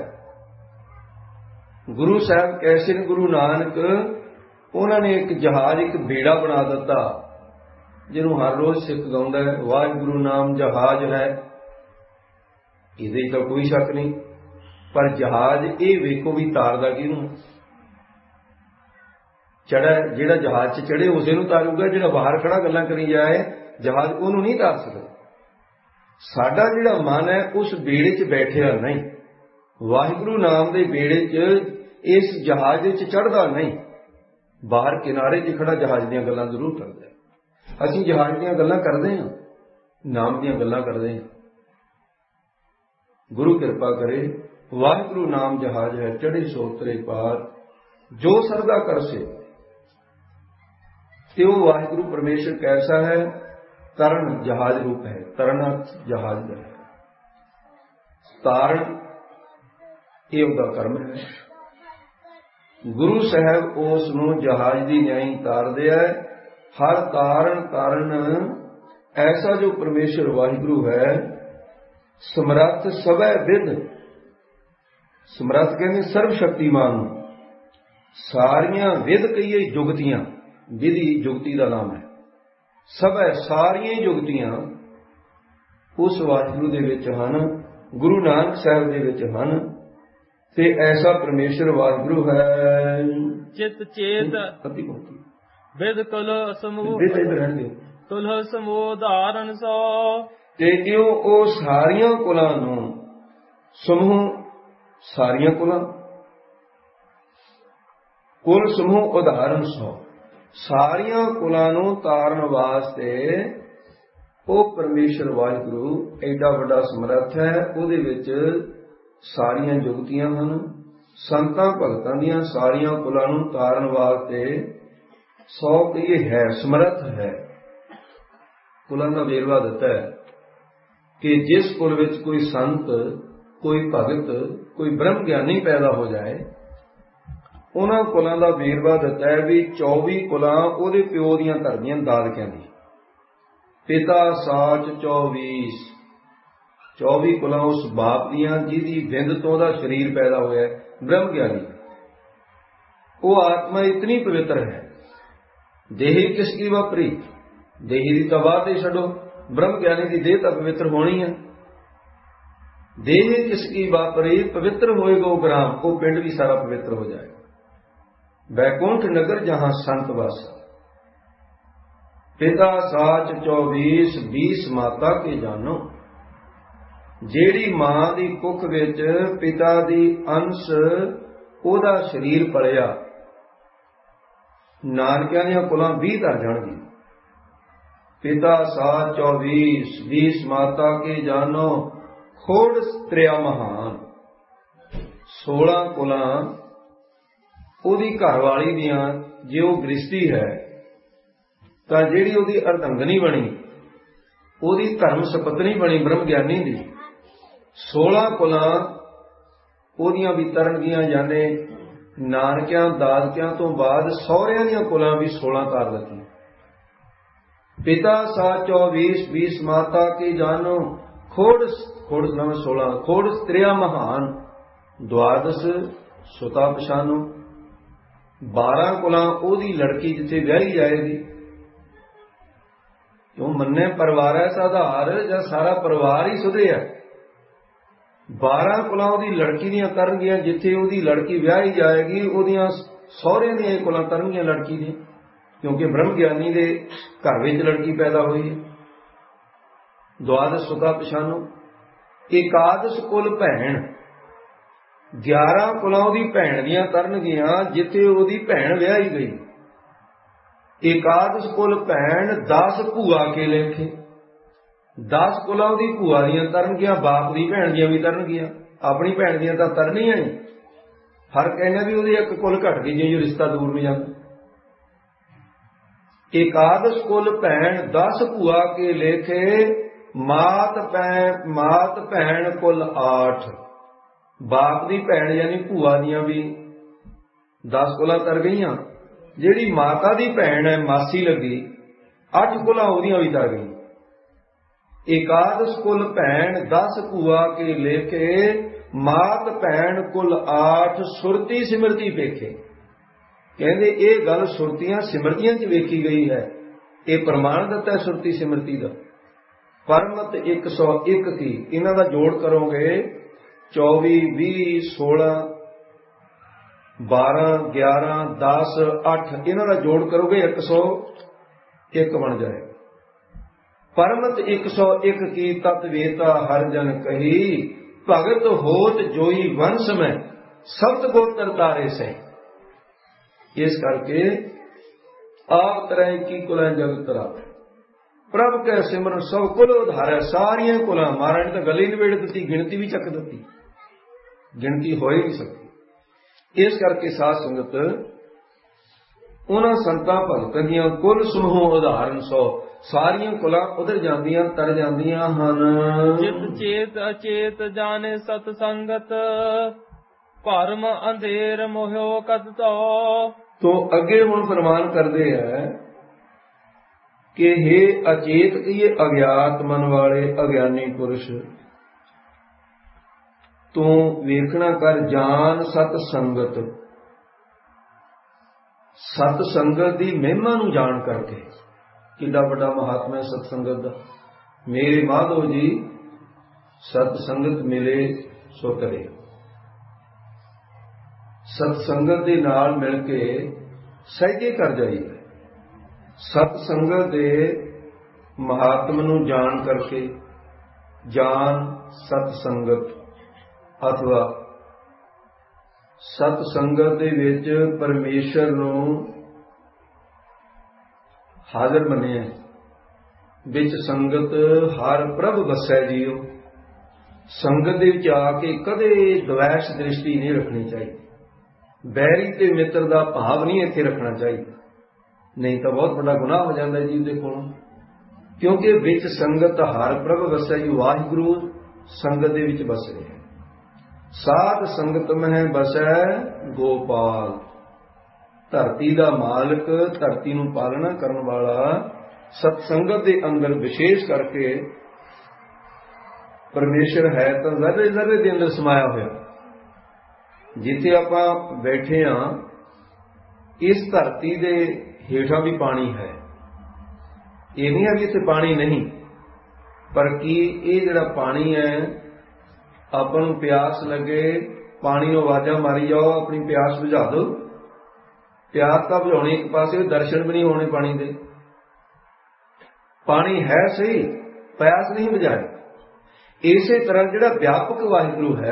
ਗੁਰੂ ਸਾਹਿਬ ਕੈਸੇ ਨੇ? ਗੁਰੂ ਨਾਨਕ ਉਹਨਾਂ ਨੇ ਇੱਕ ਜਹਾਜ਼, ਇੱਕ ਬੇੜਾ ਬਣਾ ਦਿੱਤਾ, ਜਿਹਨੂੰ ਹਰ ਰੋਜ਼ ਸਿੱਖ ਗਾਉਂਦਾ ਹੈ, ਵਾਹਿਗੁਰੂ ਨਾਮ ਜਹਾਜ਼ ਹੈ। ਇਹਦੇ ਤਾਂ ਕੋਈ ਸ਼ੱਕ ਨਹੀਂ, ਪਰ ਜਹਾਜ਼ ਇਹ ਵੇਖੋ ਵੀ ਤਾਰਦਾ ਕਿਹਨੂੰ? ਜਿਹੜਾ ਜਹਾਜ਼ 'ਚ ਚੜੇ ਉਸੇ ਨੂੰ ਤਾਰੂਗਾ, ਜਿਹੜਾ ਬਾਹਰ ਖੜਾ ਗੱਲਾਂ ਕਰੀ ਜਾਏ ਜਹਾਜ਼ ਉਹਨੂੰ ਨਹੀਂ ਤਾਰ ਸਕਦਾ। ਸਾਡਾ ਜਿਹੜਾ ਮਨ ਹੈ ਉਸ ਬੇੜੇ 'ਚ ਬੈਠਿਆ ਨਹੀਂ, ਵਾਹਿਗੁਰੂ ਨਾਮ ਦੇ ਬੇੜੇ 'ਚ ਇਸ ਜਹਾਜ਼ ਵਿੱਚ ਚੜ੍ਹਦਾ ਨਹੀਂ, ਬਾਹਰ ਕਿਨਾਰੇ 'ਚ ਖੜਾ ਜਹਾਜ਼ ਦੀਆਂ ਗੱਲਾਂ ਜ਼ਰੂਰ ਕਰਦਾ। ਅਸੀਂ ਜਹਾਜ਼ ਦੀਆਂ ਗੱਲਾਂ ਕਰਦੇ ਹਾਂ, ਨਾਮ ਦੀਆਂ ਗੱਲਾਂ ਕਰਦੇ ਹਾਂ। ਗੁਰੂ ਕਿਰਪਾ ਕਰੇ, ਵਾਹਿਗੁਰੂ ਨਾਮ ਜਹਾਜ਼ ਹੈ, ਚੜ੍ਹੇ ਸੋਤਰੇ ਪਾਰ ਜੋ ਸਰਦਾ ਕਰਸੇ। ਤੇ ਉਹ ਵਾਹਿਗੁਰੂ ਪਰਮੇਸ਼ਰ ਕੈਸਾ ਹੈ? ਤਰਨ ਜਹਾਜ਼ ਰੂਪ ਹੈ। ਤਰਨਾ ਜਹਾਜ਼ ਦਾ ਹੈ, ਤਾਰਨ ਇਹ ਉਹਦਾ ਕਰਮ ਹੈ। ਗੁਰੂ ਸਾਹਿਬ ਉਸ ਨੂੰ ਜਹਾਜ਼ ਦੀ ਨਿਆਈ ਤਾਰਦੇ ਹੈ। ਹਰ ਤਾਰਨ ਐਸਾ ਜੋ ਪਰਮੇਸ਼ਰ ਵਾਹਿਗੁਰੂ ਹੈ, ਸਮਰੱਥ ਸਭੈ ਵਿਦ। ਸਮਰੱਥ ਕਹਿੰਦੇ ਸਰਬ ਸ਼ਕਤੀਮਾਨ, ਸਾਰੀਆਂ ਵਿਦ ਕਹੀਏ ਜੁਗਤੀਆਂ, ਵਿਧੀ ਜੁਗਤੀ ਦਾ ਨਾਮ ਹੈ। ਸਭੈ ਸਾਰੀਆਂ ਜੁਗਤੀਆਂ ਉਸ ਵਾਹਿਗੁਰੂ ਦੇ ਵਿੱਚ ਹਨ, ਗੁਰੂ ਨਾਨਕ ਸਾਹਿਬ ਦੇ ਵਿੱਚ ਹਨ। ਤੇ ਐਸਾ ਪਰਮੇਸ਼ਰ ਵਾਹਿਗੁਰੂ ਹੈ। ਚਿਤ ਚੇਤ ਵਿਦ ਕੁਲ ਸਮੂਹ, ਕੁਲ ਸਮੂਹ ਧਾਰਨ ਸੋ। ਤੇ ਕਿਉਂ ਉਹ ਸਾਰੀਆਂ ਕੁਲਾਂ ਨੂੰ ਸਮੂਹ ਸਾਰੀਆਂ ਕੁਲਾਂ। ਕੁਲ ਸਮੂਹ ਉਦਾਹਰਨ ਸੋ, ਸਾਰੀਆਂ ਕੁਲਾਂ ਨੂੰ ਤਾਰਨ ਵਾਸਤੇ ਉਹ ਪਰਮੇਸ਼ਰ ਵਾਹਿਗੁਰੂ ਐਡਾ ਵੱਡਾ ਸਮਰੱਥ ਹੈ। ਉਹਦੇ ਵਿੱਚ ਸਾਰੀਆਂ ਜੁਗਤੀਆਂ ਹਨ। ਸੰਤਾਂ ਭਗਤਾਂ ਦੀਆਂ ਸਾਰੀਆਂ ਕੁਲਾਂ ਨੂੰ ਤਾਰਨ ਵਾਸਤੇ 100 ਕਹੀਏ ਹੈ, ਸਮਰੱਥ ਹੈ। ਕੁਲਾਂ ਦਾ ਵੇਰਵਾ ਦਿੱਤਾ ਹੈ ਕਿ ਜਿਸ ਕੁਲ ਵਿੱਚ ਕੋਈ ਸੰਤ, ਕੋਈ ਭਗਤ, ਕੋਈ ਬ੍ਰਹਮ ਗਿਆਨੀ ਪੈਦਾ ਹੋ ਜਾਏ, ਉਹਨਾਂ ਕੁਲਾਂ ਦਾ ਵੇਰਵਾ ਦਿੱਤਾ ਹੈ ਵੀ 24 ਕੁਲਾਂ ਉਹਦੇ ਪਿਓ ਦੀਆਂ ਧਰਦੀਆਂ ਦਾਦਕਿਆਂ ਦੀ। ਪਿਤਾ ਸਾਚ 24 ਕੁਲਾਂ ਉਸ ਬਾਪ ਦੀਆਂ ਜਿਹਦੀ ਵਿੰਦ ਤੋਂ ਉਹਦਾ ਸਰੀਰ ਪੈਦਾ ਹੋਇਆ ਬ੍ਰਹਮ ਗਿਆਨੀ। ਉਹ ਆਤਮਾ ਇਤਨੀ ਪਵਿੱਤਰ ਹੈ। ਦੇਹੀ ਕਿਸ ਕੀ ਵਾਪਰੀ, ਦੇਹੀ ਦੀ ਤਾਂ ਬਾਤ ਹੀ ਛੱਡੋ, ਬ੍ਰਹਮ ਗਿਆਨੀ ਦੀ ਦੇਹ ਤਾਂ ਪਵਿੱਤਰ ਹੋਣੀ ਹੈ। ਦੇਹ ਕਿਸ ਕੀ ਵਾਪਰੀ, ਪਵਿੱਤਰ ਹੋਏਗਾ ਉਹ ਗ੍ਰਾਮ, ਉਹ ਪਿੰਡ ਵੀ ਸਾਰਾ ਪਵਿੱਤਰ ਹੋ ਜਾਏਗਾ। ਬੈਕੁੰਠ ਨਗਰ ਜਹਾਂ ਸੰਤ ਵਸ, ਪਿਤਾ ਸਾਚ 24 20 ਮਾਤਾ ਕੇ ਜਾਨੋ। ਜਿਹੜੀ ਮਾਂ ਦੀ ਕੁੱਖ ਵਿੱਚ ਪਿਤਾ ਦੀ ਅੰਸ਼ ਉਹਦਾ ਸਰੀਰ ਪਲਿਆ, ਨਾਨਕਿਆਂ ਦੀਆਂ ਕੁਲਾਂ 20 ਧਰ ਜਾਣਗੀ। ਪਿਤਾ ਸਾਚ 24 20 ਮਾਤਾ ਕੇ ਜਾਨੋ, ਖੋੜ ਤ੍ਰਿਆ ਮਹਾਨ। 16 ਕੁਲਾਂ ਉਹਦੀ ਘਰਵਾਲੀ ਦੀਆਂ, ਜੇ ਉਹ ਗ੍ਰਸਤੀ ਹੈ ਤਾਂ ਜਿਹੜੀ ਉਹਦੀ ਅਰਧੰਗਨੀ ਬਣੀ, ਉਹਦੀ ਧਰਮ ਸਪਤਨੀ ਬਣੀ ਬ੍ਰਹਮ ਗਿਆਨੀ ਦੀ। 16 ਕੁਲਾਂ ਉਹਦੀਆਂ ਵੀ ਤਰਨਗੀਆਂ, ਜਾਨੇ ਨਾਨਕਿਆਂ ਦਾਦਕਿਆਂ ਤੋਂ ਬਾਅਦ ਸਹੁਰਿਆਂ ਦੀਆਂ ਕੁਲਾਂ ਵੀ 16 ਕਰ ਦਿੱਤੀਆਂ। ਪਿਤਾ ਸਾਚ 24 20 ਮਾਤਾ ਕੀ ਜਾਨੋ, ਖੋੜ ਨਵੇਂ 16, ਖੋੜ ਤ੍ਰਿਆ ਮਹਾਨ। ਦੁਆਦਸ ਸੁਤਾ ਪਛਾਨੋ। 12 ਕੁਲਾਂ ਉਹਦੀ ਲੜਕੀ ਜਿੱਥੇ ਵਿਆਹੀ ਜਾਏਗੀ। ਕਿਉਂ ਮੰਨੇ ਪਰਿਵਾਰ ਹੈ ਸਾਧਾਰ, ਜਾਂ ਸਾਰਾ ਪਰਿਵਾਰ ਹੀ ਸੁਧਰਿਆ। 12 ਕੁਲਾਂ ਉਹਦੀ ਲੜਕੀ ਦੀਆਂ ਕਰਨਗੀਆਂ, ਜਿੱਥੇ ਉਹਦੀ ਲੜਕੀ ਵਿਆਹੀ ਜਾਏਗੀ ਉਹਦੀਆਂ ਸਹੁਰਿਆਂ ਦੀਆਂ ਇਹ ਕੁਲਾਂ ਕਰਨਗੀਆਂ ਲੜਕੀ ਦੀਆਂ, ਕਿਉਂਕਿ ਬ੍ਰਹਮ ਗਿਆਨੀ ਦੇ ਘਰ ਵਿੱਚ ਲੜਕੀ ਪੈਦਾ ਹੋਈ ਹੈ। ਦੁਆਦਸ ਸੁਤਾ ਪਛਾਨੋ। ਇਕਾਦਸ਼ ਕੁਲ ਭੈਣ, 11 ਕੁਲਾਂ ਉਹਦੀ ਭੈਣ ਦੀਆਂ ਤਰਨਗੀਆਂ, ਜਿੱਥੇ ਉਹਦੀ ਭੈਣ ਵਿਆਹੀ ਗਈ। ਇਕਾਦਸ਼ ਕੁਲ ਭੈਣ 10 ਭੂਆ ਕੇ ਲੇਖੇ। 10 ਕੁਲਾਂ ਉਹਦੀ ਭੂਆ ਦੀਆਂ ਤਰਨਗੀਆਂ, ਬਾਪ ਦੀ ਭੈਣ ਦੀਆਂ ਵੀ ਤਰਨਗੀਆਂ। ਆਪਣੀ ਭੈਣ ਦੀਆਂ ਤਾਂ ਤਰਨੀਆਂ ਹੀ, ਫਰਕ ਇਹਨਾਂ ਵੀ ਉਹਦੀ ਇੱਕ ਕੁਲ ਘਟ ਗਈ ਜੇ ਰਿਸ਼ਤਾ ਦੂਰ ਨੂੰ ਜਾਂਦਾ। ਇਕਾਦਸ਼ ਕੁਲ ਭੈਣ 10 ਭੂਆ ਕੇ ਲੇਖੇ, ਮਾਤ ਭੈਣ ਕੁਲ 8। ਬਾਪ ਦੀ ਭੈਣ ਯਾਨੀ ਭੂਆ ਦੀਆਂ ਵੀ 10 ਕੁਲਾਂ ਤਰ ਗਈਆਂ। ਜਿਹੜੀ ਮਾਤਾ ਦੀ ਭੈਣ ਹੈ, ਮਾਸੀ ਲੱਗੀ, 8 ਕੁਲਾਂ ਉਹਦੀਆਂ ਵੀ ਤਰ ਗਈਆਂ। ਇਕਾਦਸ਼ ਕੁਲ ਭੈਣ 10 ਭੂਆ ਕੇ ਲੇਖੇ, ਮਾਤ ਭੈਣ ਕੁਲ 8। ਸੁਰਤੀ ਸਿਮਰਤੀ ਵੇਖੇ। ਕਹਿੰਦੇ ਇਹ ਗੱਲ ਸੁਰਤੀਆਂ ਸਿਮਰਤੀਆਂ 'ਚ ਵੇਖੀ ਗਈ ਹੈ। ਇਹ ਪ੍ਰਮਾਣ ਦਿੱਤਾ ਸੁਰਤੀ ਸਿਮਰਤੀ ਦਾ। ਪਰਮਤ 101 ਕੀ, ਇਹਨਾਂ ਦਾ ਜੋੜ ਕਰੋਗੇ 24 20 16 12 11 10 8, ਇਹਨਾਂ ਦਾ ਜੋੜ ਕਰੋਗੇ 101 ਬਣ ਜਾਏ। ਪਰਮਤ 101 ਕੀ, ਤਤ ਵੇਤਾ ਹਰ ਜਨ ਕਹੀ, ਭਗਤ ਹੋਤ ਜੋਈ ਵੰਸ਼ ਮੈਂ, ਸਬਤ ਗੋਤਰ ਤਾਰੇ ਸੇ। ਇਸ ਕਰਕੇ ਆਪ ਤਰ੍ਹਾਂ ਕੀ ਕੁਲਾਂ ਜਗਤ ਰਾਵੇ, ਪ੍ਰਭ ਕੈ ਸਿਮਰਨ ਸਭ ਕੁਲ ਉਧਾਰੈ। ਸਾਰੀਆਂ ਕੁਲਾਂ ਮਹਾਰਾਜ ਨੇ ਤਾਂ ਗੱਲ ਹੀ ਨਿਬੇੜ ਦਿੱਤੀ, ਗਿਣਤੀ ਵੀ ਚੱਕ ਦਿੱਤੀ, ਗਿਣਤੀ ਹੋ ਹੀ ਨਹੀਂ ਸਕਦੀ। ਇਸ ਕਰਕੇ ਸਾਧ ਸੰਗਤ ਉਹਨਾਂ ਸੰਤਾਂ ਭਗਤਾਂ ਦੀਆਂ ਕੁਲ ਸਮੂਹ ਉਦਾਹਰਨ 100, ਸਾਰੀਆਂ ਕੁਲਾਂ ਉਧਰ ਜਾਂਦੀਆਂ ਤਰ ਜਾਂਦੀਆਂ ਹਨ। ਚਿਤ ਚੇਤ ਅਚੇਤ ਜਾਣੇ ਸਤ ਸੰਗਤ, ਭਰਮ ਅੰਧੇਰ ਮੋਹਿਓ ਕਦ ਤੋ। ਤੋਂ ਅੱਗੇ ਹੁਣ ਫਰਮਾਨ ਕਰਦੇ ਹੈ ਕਿ हे ਅਚੇਤ ਕਹੀਏ ਅਗਿਆਤ ਮਨ ਵਾਲੇ ਅਗਿਆਨੀ ਪੁਰਸ਼, ਤੂੰ ਵੇਖਣਾ ਕਰ ਜਾਨ ਸਤ ਸੰਗਤ। ਸਤ ਸੰਗਤ ਦੀ ਮਹਿਮਾ ਨੂੰ ਜਾਣ ਕਰਕੇ, ਕਿੰਨਾ ਵੱਡਾ ਮਹਾਤਮਾ ਹੈ ਸਤ ਸੰਗਤ ਦਾ। ਮੇਰੇ ਮਾਧੋ ਜੀ ਸਤ ਸੰਗਤ ਮਿਲੇ ਸੋ ਕਰੇ। ਸਤ ਸੰਗਤ ਦੇ ਨਾਲ ਮਿਲ ਕੇ ਸਹਿਜੇ ਕਰ ਜਾਈਏ। ਸਤ ਸੰਗਤ ਦੇ ਮਹਾਤਮ ਨੂੰ ਜਾਣ ਕਰਕੇ, ਜਾਨ ਸਤ ਸੰਗਤ ਅਥਵਾ ਸਤ ਸੰਗਤ ਦੇ ਵਿੱਚ ਪਰਮੇਸ਼ਰ ਨੂੰ ਹਾਜ਼ਰ ਮੰਨਿਆ, ਵਿੱਚ ਸੰਗਤ ਹਰ ਪ੍ਰਭ ਵਸੈ ਜੀਓ। ਸੰਗਤ ਦੇ ਵਿੱਚ ਆ ਕੇ ਕਦੇ ਦਵੈਸ਼ ਦ੍ਰਿਸ਼ਟੀ ਨਹੀਂ ਰੱਖਣੀ ਚਾਹੀਦੀ, ਬੈਰੀ ਤੇ ਮਿੱਤਰ ਦਾ ਭਾਵ ਨਹੀਂ ਇੱਥੇ ਰੱਖਣਾ ਚਾਹੀਦਾ, ਨਹੀਂ ਤਾਂ ਬਹੁਤ ਵੱਡਾ ਗੁਨਾਹ ਹੋ ਜਾਂਦਾ ਜੀ ਉਹਦੇ ਕੋਲੋਂ। ਕਿਉਂਕਿ ਵਿੱਚ ਸੰਗਤ ਹਰ ਪ੍ਰਭ ਵਸੈ ਜੀ, ਵਾਹਿਗੁਰੂ ਸੰਗਤ ਦੇ ਵਿੱਚ ਵਸ ਰਿਹਾ। ਸਾਧ ਸੰਗਤ ਮਹਿ ਬਸੈ ਗੋਪਾਲ, ਧਰਤੀ ਦਾ ਮਾਲਕ, ਧਰਤੀ ਨੂੰ ਪਾਲਣਾ ਕਰਨ ਵਾਲਾ ਸਤਸੰਗਤ ਦੇ ਅੰਦਰ ਵਿਸ਼ੇਸ਼ ਕਰਕੇ ਪਰਮੇਸ਼ਰ ਹੈ ਤਾਂ ਜ਼ਰੇ ਜ਼ਰੇ ਦੇ ਅੰਦਰ ਸਮਾਇਆ ਹੋਇਆ। ਜਿੱਥੇ ਆਪਾਂ ਬੈਠੇ ਹਾਂ ਇਸ ਧਰਤੀ ਦੇ ਹੇਠਾਂ ਵੀ ਪਾਣੀ ਹੈ, ਇਹ ਨਹੀਂ ਹੈ ਵੀ ਇੱਥੇ ਪਾਣੀ ਨਹੀਂ, ਪਰ ਕੀ ਇਹ ਜਿਹੜਾ ਪਾਣੀ ਹੈ ਆਪਾਂ ਨੂੰ ਪਿਆਸ ਲੱਗੇ, ਪਾਣੀ ਨੂੰ ਆਵਾਜ਼ਾਂ ਮਾਰੀ ਜਾਓ ਆਪਣੀ ਪਿਆਸ ਬੁਝਾ ਦਿਓ। ਪਿਆਸ ਤਾਂ ਬੁਝਾਉਣੀ ਇੱਕ ਪਾਸੇ, ਦਰਸ਼ਨ ਵੀ ਨਹੀਂ ਹੋਣੇ ਪਾਣੀ ਦੇ। ਪਾਣੀ ਹੈ ਸਹੀ, ਪਿਆਸ ਨਹੀਂ ਬੁਝਾਏ। ਇਸੇ ਤਰ੍ਹਾਂ ਜਿਹੜਾ ਵਿਆਪਕ ਵਾਹਿਗੁਰੂ ਹੈ,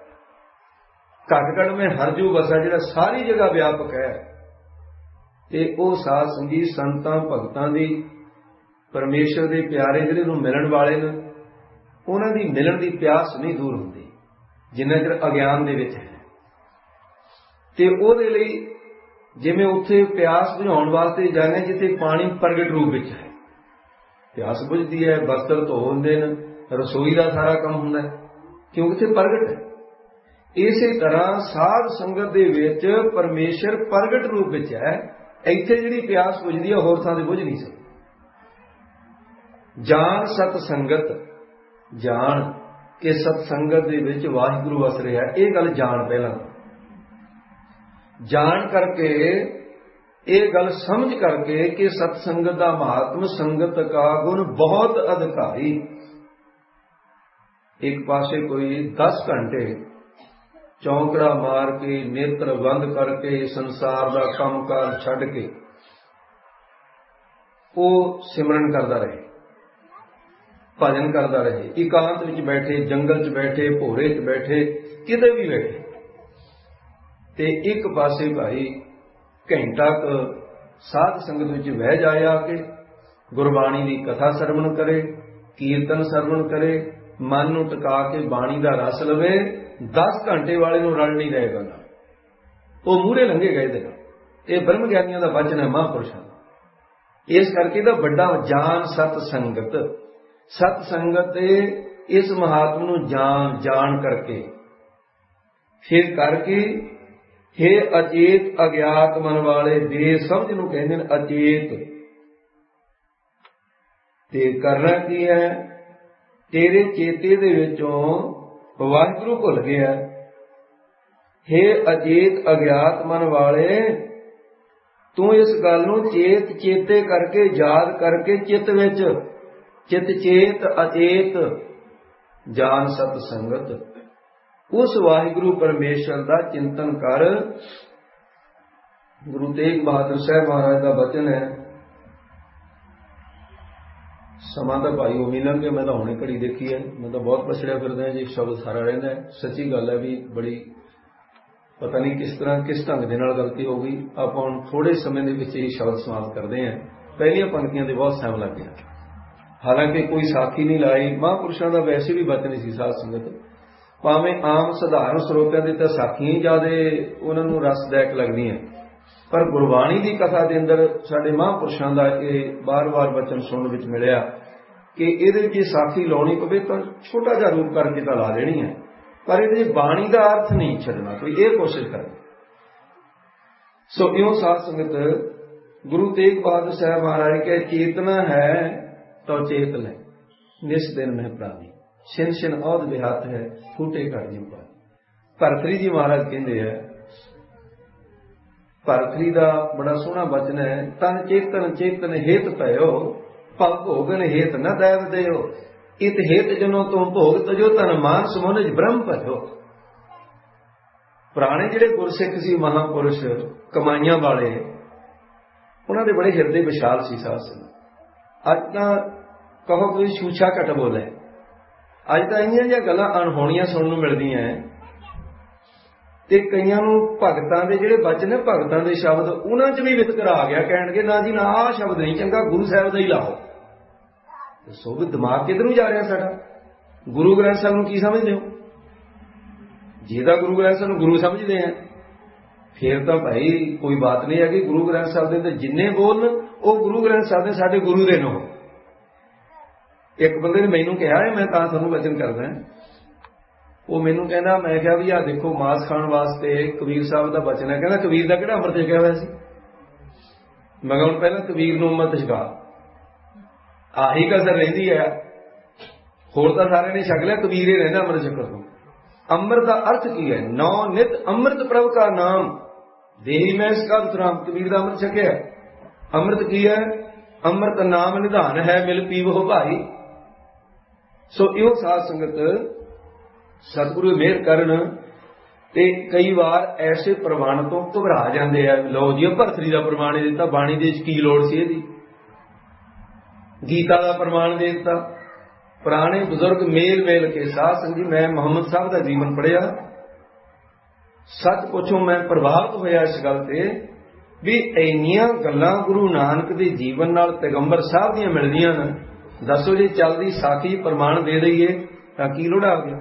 ਘਟ ਘਟ ਮੈਂ ਹਰਜੂ ਵਸਾ, ਜਿਹੜਾ ਸਾਰੀ ਜਗ੍ਹਾ ਵਿਆਪਕ ਹੈ, ਤੇ ਉਹ ਸਾਧ ਸੰਗਤ ਸੰਤਾਂ ਭਗਤਾਂ ਦੀ, ਪਰਮੇਸ਼ਰ ਦੇ ਪਿਆਰੇ ਜਿਹੜੇ ਨੂੰ ਮਿਲਣ ਵਾਲੇ ਨੇ, ਉਹਨਾਂ ਦੀ ਮਿਲਣ ਦੀ ਪਿਆਸ ਨਹੀਂ ਦੂਰ ਹੁੰਦੀ ਜਿੰਨਾ ਚਿਰ ਅਗਿਆਨ ਦੇ ਵਿੱਚ ਹੈ। ਤੇ ਉਹਦੇ ਲਈ ਜਿਵੇਂ ਉੱਥੇ ਪਿਆਸ ਬੁਝਾਉਣ ਵਾਸਤੇ ਜਾਂਦੇ ਜਿੱਥੇ ਪਾਣੀ ਪ੍ਰਗਟ ਰੂਪ ਵਿੱਚ ਹੈ, ਪਿਆਸ ਬੁਝਦੀ ਹੈ, ਬਰਤਨ ਧੋ ਹੁੰਦੇ ਨੇ, ਰਸੋਈ ਦਾ ਸਾਰਾ ਕੰਮ ਹੁੰਦਾ ਹੈ, ਕਿਉਂਕਿ ਇੱਥੇ ਪ੍ਰਗਟ ਹੈ। ਇਸੇ ਤਰ੍ਹਾਂ ਸਾਧ ਸੰਗਤ ਦੇ ਵਿੱਚ ਪਰਮੇਸ਼ਰ ਪ੍ਰਗਟ ਰੂਪ ਵਿੱਚ ਹੈ। ਇੱਥੇ ਜਿਹੜੀ ਪਿਆਸ ਬੁਝਦੀ ਹੈ ਹੋਰ ਥਾਂ ਤੇ ਬੁਝ ਨਹੀਂ ਸਕਦੀ। ਜਾਣ ਸਤ ਸੰਗਤ, ਜਾਣ ਕਿ ਸਤ ਸੰਗਤ ਦੇ ਵਿੱਚ ਵਾਹਿਗੁਰੂ ਵਸ ਰਿਹਾ, ਇਹ ਗੱਲ ਜਾਣ। ਪਹਿਲਾਂ ਜਾਣ ਕਰਕੇ, ਇਹ ਗੱਲ ਸਮਝ ਕਰਕੇ ਕਿ ਸਤ ਸੰਗਤ ਦਾ ਮਹਾਤਮ, ਸੰਗਤ ਕਾ ਗੁਣ ਬਹੁਤ ਅਧਿਕਾਰੀ। ਇੱਕ ਪਾਸੇ ਕੋਈ 10 ਘੰਟੇ ਚੌਂਕੜਾ ਮਾਰ ਕੇ, ਨੇਤਰ ਬੰਦ ਕਰਕੇ, ਸੰਸਾਰ ਦਾ ਕੰਮਕਾਰ ਛੱਡ ਕੇ ਉਹ ਸਿਮਰਨ ਕਰਦਾ ਰਹੇ, ਭਜਨ ਕਰਦਾ ਰਹੇ, ਇਕਾਂਤ ਵਿੱਚ ਬੈਠੇ, ਜੰਗਲ 'ਚ ਬੈਠੇ, ਭੋਰੇ 'ਚ ਬੈਠੇ, ਕਿਤੇ ਵੀ ਬੈਠੇ, ਤੇ ਇੱਕ ਪਾਸੇ ਭਾਈ ਘੰਟਾ ਕੁ ਸਾਧ ਸੰਗਤ ਵਿੱਚ ਬਹਿ ਜਾਏ, ਆ ਕੇ ਗੁਰਬਾਣੀ ਦੀ ਕਥਾ ਸਰਵਣ ਕਰੇ, ਕੀਰਤਨ ਸਰਵਣ ਕਰੇ, ਮਨ ਨੂੰ ਟਿਕਾ ਕੇ ਬਾਣੀ ਦਾ ਰਸ ਲਵੇ। 10 ਘੰਟੇ ਵਾਲੇ ਨੂੰ ਰਲ ਨਹੀਂ ਰਹੇਗਾ, ਉਹ ਮੂਹਰੇ ਲੰਘੇਗਾ ਇਹਦੇ ਨਾਲ। ਇਹ ਬ੍ਰਹਮ ਗਿਆਨੀਆਂ ਦਾ ਵਚਨ ਹੈ, ਮਹਾਂਪੁਰਸ਼ਾਂ ਦਾ। ਇਸ ਕਰਕੇ ਇਹਦਾ ਵੱਡਾ ਜਾਣ ਸਤ ਸੰਗਤ, ਸਤ ਸੰਗਤ ਇਸ ਮਹਾਤਮ ਨੂੰ ਜਾਣ ਕਰਕੇ, ਫਿਰ ਕਰਕੇ हे ਅਚੇਤ ਅਗਿਆਤ ਮਨ ਵਾਲੇ, ਦੇ ਸਮਝ ਨੂੰ ਕਹਿੰਦੇ ਨੇ ਅਚੇਤ। ਤੇ ਕਰਨਾ ਕੀ ਹੈ, ਤੇਰੇ ਚੇਤੇ ਦੇ ਵਿੱਚੋਂ ਵਾਹਿਗੁਰੂ ਭੁੱਲ ਗਿਆ। हे ਅਚੇਤ ਅਗਿਆਤ ਮਨ ਵਾਲੇ, ਤੂੰ ਇਸ ਗੱਲ ਨੂੰ ਚੇਤੇ ਕਰਕੇ, ਯਾਦ ਕਰਕੇ, ਚਿੱਤ ਵਿੱਚ, ਚਿੱਤ ਚੇਤ ਅਚੇਤ ਜਾਨ ਸਤ ਸੰਗਤ, ਉਸ ਵਾਹਿਗੁਰੂ ਪਰਮੇਸ਼ਰ ਦਾ ਚਿੰਤਨ ਕਰ। ਗੁਰੂ ਤੇਗ ਬਹਾਦਰ ਸਾਹਿਬ ਮਹਾਰਾਜ ਦਾ ਬਚਨ ਹੈ। ਸਮਾਂ ਤਾਂ ਭਾਈ ਉਹ ਮਿਲਣ ਕੇ, ਮੈਂ ਤਾਂ ਹੁਣੇ ਘੜੀ ਦੇਖੀ ਹੈ, ਮੈਂ ਤਾਂ ਬਹੁਤ ਪਛੜਿਆ ਫਿਰਦਾ ਜੀ, ਸ਼ਬਦ ਸਾਰਾ ਰਹਿੰਦਾ ਹੈ। ਸੱਚੀ ਗੱਲ ਹੈ ਵੀ ਬੜੀ ਪਤਾ ਨਹੀਂ ਕਿਸ ਤਰ੍ਹਾਂ, ਕਿਸ ਢੰਗ ਦੇ ਨਾਲ ਗਲਤੀ ਹੋ ਗਈ। ਆਪਾਂ ਹੁਣ ਥੋੜੇ ਸਮੇਂ ਦੇ ਵਿੱਚ ਹੀ ਸ਼ਬਦ ਸਮਾਪਤ ਕਰਦੇ ਹਾਂ। ਪਹਿਲੀਆਂ ਪੰਕਤੀਆਂ ਦੇ ਬਹੁਤ ਟਾਈਮ ਲੱਗ ਗਿਆ, ਹਾਲਾਂਕਿ ਕੋਈ ਸਾਖੀ ਨਹੀਂ ਲਾਈ। ਮਹਾਂਪੁਰਸ਼ਾਂ ਦਾ ਵੈਸੇ ਵੀ ਬਚਨ ਸੀ ਸਾਧ ਸੰਗਤ, ਭਾਵੇਂ ਆਮ ਸਧਾਰਨ ਸਰੋਤਿਆਂ ਦੇ ਤਾਂ ਸਾਖੀਆਂ ਹੀ ਜ਼ਿਆਦਾ ਉਹਨਾਂ ਨੂੰ ਰਸਦਾਇਕ ਲੱਗਦੀਆਂ, ਪਰ ਗੁਰਬਾਣੀ ਦੀ ਕਥਾ ਦੇ ਅੰਦਰ ਸਾਡੇ ਮਹਾਂਪੁਰਸ਼ਾਂ ਦਾ ਇਹ ਬਾਰ-ਬਾਰ ਬਚਨ ਸੁਣਨ ਵਿੱਚ ਮਿਲਿਆ ਕਿ ਇਹਦੇ ਵਿੱਚ ਸਾਖੀ ਲਾਉਣੀ ਪਵੇ ਤਾਂ ਛੋਟਾ ਜਿਹਾ ਰੂਪ ਕਰਕੇ ਤਾਂ ਲਾ ਦੇਣੀ ਹੈ, ਪਰ ਇਹਦੇ ਬਾਣੀ ਦਾ ਅਰਥ ਨਹੀਂ ਛੱਡਣਾ, ਕੋਈ ਇਹ ਕੋਸ਼ਿਸ਼ ਕਰੇ। ਸੋ ਇਉਂ ਸਾਧ ਸੰਗਤ, ਗੁਰੂ ਤੇਗ ਬਹਾਦਰ ਸਾਹਿਬ ਮਹਾਰਾਜ ਕੇ ਚੇਤਨਾ ਹੈ ਤਾਂ ਚੇਤ ਲੈ, ਨਿਸ ਦਿਨ ਮਹਿ ਪ੍ਰਾਨੀ, ਛਿਨ ਛਿਨ ਔਧ ਵਿਹਤ ਹੈ, ਫੂਟੇ ਘੜ ਜਿਉ ਪਾਣੀ। ਭਰਤਰੀ ਜੀ ਮਹਾਰਾਜ ਕਹਿੰਦੇ ਹੈ, ਭਰਤਰੀ ਦਾ ਬੜਾ ਸੋਹਣਾ ਬਚਨ ਹੈ, ਤਨ ਚੇਤਨ ਚੇਤਨ ਹੇਤ ਭਇਓ, ਭਵ ਭੋਗਨ ਹੇਤ ਨ ਦੈਵ ਦਿਓ, ਇਤ ਹੇਤ ਜਨੋ ਤੁਮ ਭੋਗ ਤਜੋ, ਤਨ ਮਾਨਸ ਮੋਨਜ ਬ੍ਰਹਮ ਭਜੋ। ਪੁਰਾਣੇ ਜਿਹੜੇ ਗੁਰਸਿੱਖ ਸੀ, ਮਹਾਂਪੁਰਸ਼, ਕਮਾਈਆਂ ਵਾਲੇ, ਉਹਨਾਂ ਦੇ ਬੜੇ ਹਿਰਦੇ ਵਿਸ਼ਾਲ ਸੀ ਸਾਧ ਸੰਗਤ। ਅੱਜ ਤਾਂ ਕਹੋ ਕੋਈ ਛੂਛਾ ਘਟ ਬੋਲੇ, ਅੱਜ ਤਾਂ ਇੰਨੀਆਂ ਜਿਹੀਆਂ ਗੱਲਾਂ ਅਣਹੋਣੀਆਂ ਸੁਣਨ ਨੂੰ ਮਿਲਦੀਆਂ ਤੇ ਕਈਆਂ ਨੂੰ ਭਗਤਾਂ ਦੇ ਜਿਹੜੇ ਬਚਨ ਨੇ, ਭਗਤਾਂ ਦੇ ਸ਼ਬਦ, ਉਹਨਾਂ 'ਚ ਵੀ ਵਿਤਕਰਾ ਆ ਗਿਆ। ਕਹਿਣਗੇ ਨਾ ਜੀ ਨਾ, ਆਹ ਸ਼ਬਦ ਨਹੀਂ ਚੰਗਾ, ਗੁਰੂ ਸਾਹਿਬ ਦਾ ਹੀ ਲਾਓ। ਦੱਸੋ ਵੀ ਦਿਮਾਗ ਕਿੱਧਰ ਨੂੰ ਜਾ ਰਿਹਾ ਸਾਡਾ? ਗੁਰੂ ਗ੍ਰੰਥ ਸਾਹਿਬ ਨੂੰ ਕੀ ਸਮਝਦੇ ਹੋ? ਜੇ ਤਾਂ ਗੁਰੂ ਗ੍ਰੰਥ ਸਾਹਿਬ ਨੂੰ ਗੁਰੂ ਸਮਝਦੇ ਆ, ਫੇਰ ਤਾਂ ਭਾਈ ਕੋਈ ਬਾਤ ਨਹੀਂ ਹੈਗੀ। ਗੁਰੂ ਗ੍ਰੰਥ ਸਾਹਿਬ ਦੇ ਤੇ ਜਿੰਨੇ ਬੋਲਣ ਉਹ ਗੁਰੂ ਗ੍ਰੰਥ ਸਾਹਿਬ ਦੇ ਸਾਡੇ ਗੁਰੂ ਦੇ ਨੇ। ਇੱਕ ਬੰਦੇ ਨੇ ਮੈਨੂੰ ਕਿਹਾ, ਮੈਂ ਤਾਂ ਤੁਹਾਨੂੰ ਵਚਨ ਕਰਦਾ, ਉਹ ਮੈਨੂੰ ਕਹਿੰਦਾ, ਮੈਂ ਕਿਹਾ ਵੀ ਆਹ ਦੇਖੋ ਮਾਸ ਖਾਣ ਵਾਸਤੇ ਕਬੀਰ ਸਾਹਿਬ ਦਾ ਬਚਨ ਹੈ। ਕਹਿੰਦਾ ਕਬੀਰ ਦਾ ਕਿਹੜਾ ਅੰਮ੍ਰਿਤ ਛਕਿਆ ਹੋਇਆ ਸੀ? ਮੈਂ ਕਿਹਾ ਹੁਣ ਪਹਿਲਾਂ ਕਬੀਰ ਨੂੰ ਅੰਮ੍ਰਿਤ ਛਕਾ, ਆਹੀ ਕਸਰ ਰਹਿੰਦੀ ਹੈ, ਹੋਰ ਤਾਂ ਸਾਰਿਆਂ ਨੇ ਛਕ ਲਿਆ, ਕਬੀਰ ਹੀ ਰਹਿੰਦਾ ਅੰਮ੍ਰਿਤ ਛਕਣ ਤੋਂ। ਅੰਮ੍ਰਿਤ ਦਾ ਅਰਥ ਕੀ ਹੈ? ਨੌ ਨਿਤ ਅੰਮ੍ਰਿਤ ਪ੍ਰਭ ਕਾ ਨਾਮ ਦੇਹੀ ਮੈਂ ਇਸ ਕਾ ਉਤਰਾਮ। ਕਬੀਰ ਦਾ ਅੰਮ੍ਰਿਤ ਛਕਿਆ। ਅੰਮ੍ਰਿਤ ਕੀ ਹੈ? ਅੰਮ੍ਰਿਤ ਨਾਮ ਨਿਧਾਨ ਹੈ, ਮਿਲ ਪੀਵੋ ਭਾਈ। ਸੋ ਇਹੋ ਸਾਧ ਸੰਗਤ ਸਤਿਗੁਰੂ ਮਿਹਰ ਕਰਨ। ਤੇ ਕਈ ਵਾਰ ਐਸੇ ਪ੍ਰਮਾਣ ਤੋਂ ਘਬਰਾ ਜਾਂਦੇ ਆ, ਲਓ ਜੀ ਭਰਤਰੀ ਦਾ ਪ੍ਰਮਾਣ ਦਿੱਤਾ, ਬਾਣੀ ਦੇ ਵਿੱਚ ਕੀ ਲੋੜ ਸੀ ਇਹਦੀ? ਗੀਤਾ ਦਾ ਪ੍ਰਮਾਣ ਦੇ ਦਿੱਤਾ। ਪੁਰਾਣੇ ਬਜ਼ੁਰਗ ਮੇਲ ਮੇਲ ਕੇ ਸਾਧ ਸੰਗਤ ਜੀ, ਮੈਂ ਮੁਹੰਮਦ ਸਾਹਿਬ ਦਾ ਜੀਵਨ ਪੜ੍ਹਿਆ, ਸੱਚ ਪੁੱਛੋ ਮੈਂ ਪ੍ਰਭਾਵਿਤ ਹੋਇਆ ਇਸ ਗੱਲ ਤੇ ਵੀ ਇੰਨੀਆਂ ਗੱਲਾਂ ਗੁਰੂ ਨਾਨਕ ਦੇ ਜੀਵਨ ਨਾਲ ਪੈਗੰਬਰ ਸਾਹਿਬ ਦੀਆਂ ਮਿਲਦੀਆਂ ਨੇ। ਦੱਸੋ ਜੀ ਚੱਲਦੀ ਸਾਖੀ ਪ੍ਰਮਾਣ ਦੇ ਦਈਏ ਤਾਂ ਕੀ ਲੋੜ ਆ ਗਿਆ?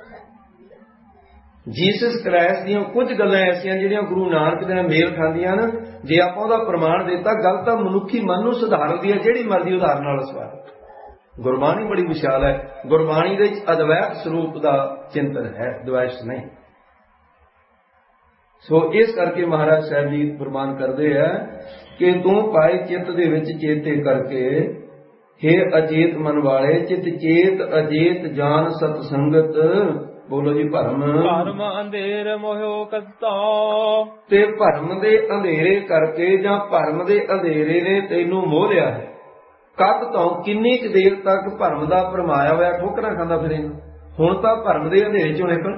ਜੀਸਸ ਕ੍ਰਾਈਸਟ ਦੀਆਂ ਕੁਝ ਗੱਲਾਂ ਐਸੀਆਂ ਜਿਹੜੀਆਂ ਗੁਰੂ ਨਾਨਕ ਦੇ ਨਾਲ ਮੇਲ ਖਾਂਦੀਆਂ ਨੇ, ਜੇ ਆਪਾਂ ਉਹਦਾ ਪ੍ਰਮਾਣ ਦਿੱਤਾ, ਗੱਲ ਤਾਂ ਮਨੁੱਖੀ ਮਨ ਨੂੰ ਸੁਧਾਰਦੀ ਹੈ, ਜਿਹੜੀ ਮਰਜ਼ੀ ਉਦਾਹਰਨ ਨਾਲ ਸਵਾਰ। ਗੁਰਬਾਣੀ ਬੜੀ ਵਿਸ਼ਾਲ ਹੈ। ਗੁਰਬਾਣੀ ਦੇ ਵਿੱਚ ਅਦਵੈਤ ਸਰੂਪ ਦਾ ਚਿੰਤਨ ਹੈ, ਦਵੈਸ਼ ਨਹੀਂ। ਸੋ ਇਸ ਕਰਕੇ ਮਹਾਰਾਜ ਸਾਹਿਬ ਜੀ ਫਰਮਾਨ ਕਰਦੇ ਆ ਕਿ ਤੂੰ ਪਾਏ ਚਿੱਤ ਦੇ ਵਿੱਚ ਚੇਤੇ ਕਰਕੇ, ਹੇ ਅਚੇਤ ਮਨ ਵਾਲੇ, ਚਿਤ ਚੇਤ ਅਜੇਤ ਜਾਨ ਸਤ ਸੰਗਤ। ਬੋਲੋ ਜੀ ਭਰਮ ਅੰਧੇਰ ਮੋਹਿਓ ਕਤਾ। ਤੇ ਭਰਮ ਦੇ ਅੰਧੇਰੇ ਕਰਕੇ ਜਾਂ ਭਰਮ ਦੇ ਅੰਧੇਰੇ ਨੇ ਤੈਨੂੰ ਮੋਹ ਲਿਆ ਹੈ। ਕਦ ਤੋਂ ਕਿੰਨੀ ਕੁ ਦੇਰ ਤੱਕ ਭਰਮ ਦਾ ਭਰਮਾਇਆ ਹੋਇਆ ਠੋਕਰਾਂ ਖਾਂਦਾ ਫਿਰੇਗਾ? ਹੁਣ ਤਾਂ ਭਰਮ ਦੇ ਅੰਧੇਰੇ ਚੋਂ ਨਿਕਲ।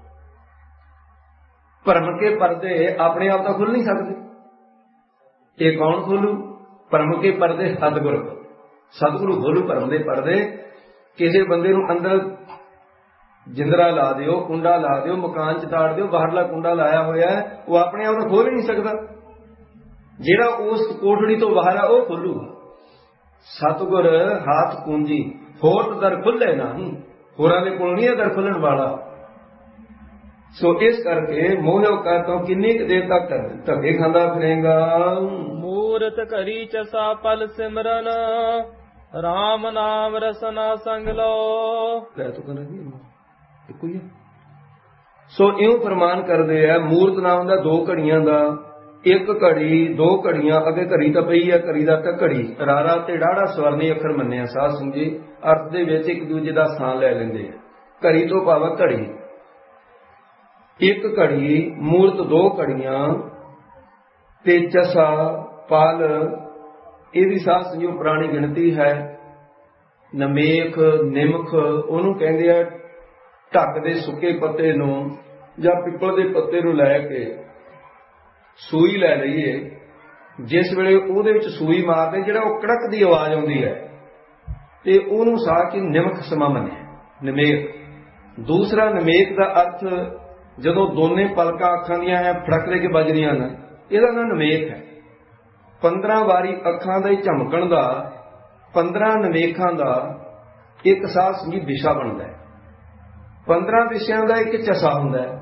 ਭਰਮ ਕੇ ਪਰਦੇ ਆਪਣੇ ਆਪ ਤਾਂ ਖੁੱਲ ਨਹੀਂ ਸਕਦੇ। ਇਹ ਕੌਣ ਖੋਲੂ? ਭਰਮ ਕੇ ਪਰਦੇ ਸਤਿਗੁਰੂ। ਸਤਿਗੁਰੂ ਖੋਲੂ ਭਰਮ ਦੇ ਪਰਦੇ। ਕਿਸੇ ਬੰਦੇ ਨੂੰ ਅੰਦਰ ਜਿੰਦਰਾ ਲਾ ਦਿਓ, ਕੁੰਡਾ ਲਾ ਦਿਓ, ਮਕਾਨ ਚ ਤਾੜ ਦਿਓ, ਬਾਹਰਲਾ ਕੁੰਡਾ ਲਾਇਆ ਹੋਇਆ ਹੈ, ਉਹ ਆਪਣੇ ਆਪ ਨੂੰ ਖੋਲ ਹੀ ਨਹੀਂ ਸਕਦਾ। ਜਿਹੜਾ ਉਸ ਕੋਠੜੀ ਤੋਂ ਬਾਹਰ ਆ ਉਹ ਖੋਲੂਗਾ। ਸਤਿਗੁਰ ਹੱਥ ਪੂੰਜੀ ਹੋਤ ਦਰ ਖੁੱਲੇ ਨਹੀਂ, ਹੋਰਾਂ ਦੇ ਕੋਲ ਨਹੀਂ ਦਰ ਖੁੱਲਣ ਵਾਲਾ। ਸੋ ਇਸ ਕਰਕੇ ਮੋਹਿਓ ਕਰ ਤੋਂ ਕਿੰਨੀ ਕੁ ਦੇਰ ਤੱਕ ਧੱਕੇ ਖਾਂਦਾ ਫਿਰੇਗਾ। ਮੂਰਤ ਘਰੀ ਚਸਾ ਪਲ ਸਿਮਰਨ, ਰਾਮ ਨਾਮ ਰਸਨਾ ਸੰਗ ਲੋ। ਲੈ ਤੂੰ ਕਹਿੰਦਾ ਇੱਕੋ ਹੀ ਹੈ। ਸੋ ਇਉਂ ਫਰਮਾਨ ਕਰਦੇ ਆ, ਮੂਰਤ ਨਾਮ ਦਾ ਦੋ ਘੜੀਆਂ ਦਾ, ਇੱਕ ਘੜੀ, ਦੋ ਘੜੀਆਂ, ਅੱਗੇ ਘੜੀ ਤਾਂ ਪਈ ਹੈ, ਘੜੀ ਦਾ ਤਾਂ ਘੜੀ, ਰਾਰਾ ਤੇ ਡਾੜਾ ਸਵਰਨੀ ਅੱਖਰ ਮੰਨਿਆ ਸਾਧ ਸੰਗਤ ਜੀ। ਅਰਥ ਦੇ ਵਿੱਚ ਇੱਕ ਦੂਜੇ ਦਾ ਸਥਾਨ ਲੈ ਲੈਂਦੇ ਆ। ਘੜੀ ਤੋਂ ਭਾਵ ਘੜੀ, ਇੱਕ ਘੜੀ, ਮੂਰਤ ਦੋ ਘੜੀਆਂ, ਤੇ ਚਸਾ ਪਲ, ਇਹਦੀ ਸਾਧ ਸੰਗਤ ਜੀ ਪੁਰਾਣੀ ਗਿਣਤੀ ਹੈ। ਨਮੇਖ, ਨਿਮਖ ਉਹਨੂੰ ਕਹਿੰਦੇ ਆ। ਢੱਕ ਦੇ ਸੁੱਕੇ ਪੱਤੇ ਨੂੰ ਜਾਂ ਪਿੱਪਲ ਦੇ ਪੱਤੇ ਨੂੰ ਲੈ ਕੇ ਸੂਈ ਲੈ ਲਈਏ, ਜਿਸ ਵੇਲੇ ਉਹਦੇ ਵਿੱਚ ਸੂਈ ਮਾਰਦੇ ਜਿਹੜਾ ਉਹ ਕੜਕ ਦੀ ਆਵਾਜ਼ ਆਉਂਦੀ ਹੈ, ਤੇ ਉਹਨੂੰ ਸਾਹ ਕੇ ਨਿਮਖ ਸਮਾਂ ਮੰਨਿਆ, ਨਮੇਖ। ਦੂਸਰਾ ਨਮੇਖ ਦਾ ਅਰਥ ਜਦੋਂ ਦੋਨੇ ਪਲਕਾਂ ਅੱਖਾਂ ਦੀਆਂ ਐ ਫੜਕਦੇ ਕੇ ਵੱਜ ਰਹੀਆਂ ਨੇ, ਇਹਦਾ ਨਾਂ ਨਮੇਖ ਹੈ। 15 ਵਾਰੀ ਅੱਖਾਂ ਦਾ ਹੀ ਝਮਕਣ ਦਾ, 15 ਨਮੇਖਾਂ ਦਾ ਇੱਕ ਸਾਧ ਸੰਗਤ ਦਿਸ਼ਾ ਬਣਦਾ ਹੈ। 15 ਦਿਸ਼ਿਆਂ ਦਾ ਇੱਕ ਚਸਾ ਹੁੰਦਾ ਹੈ,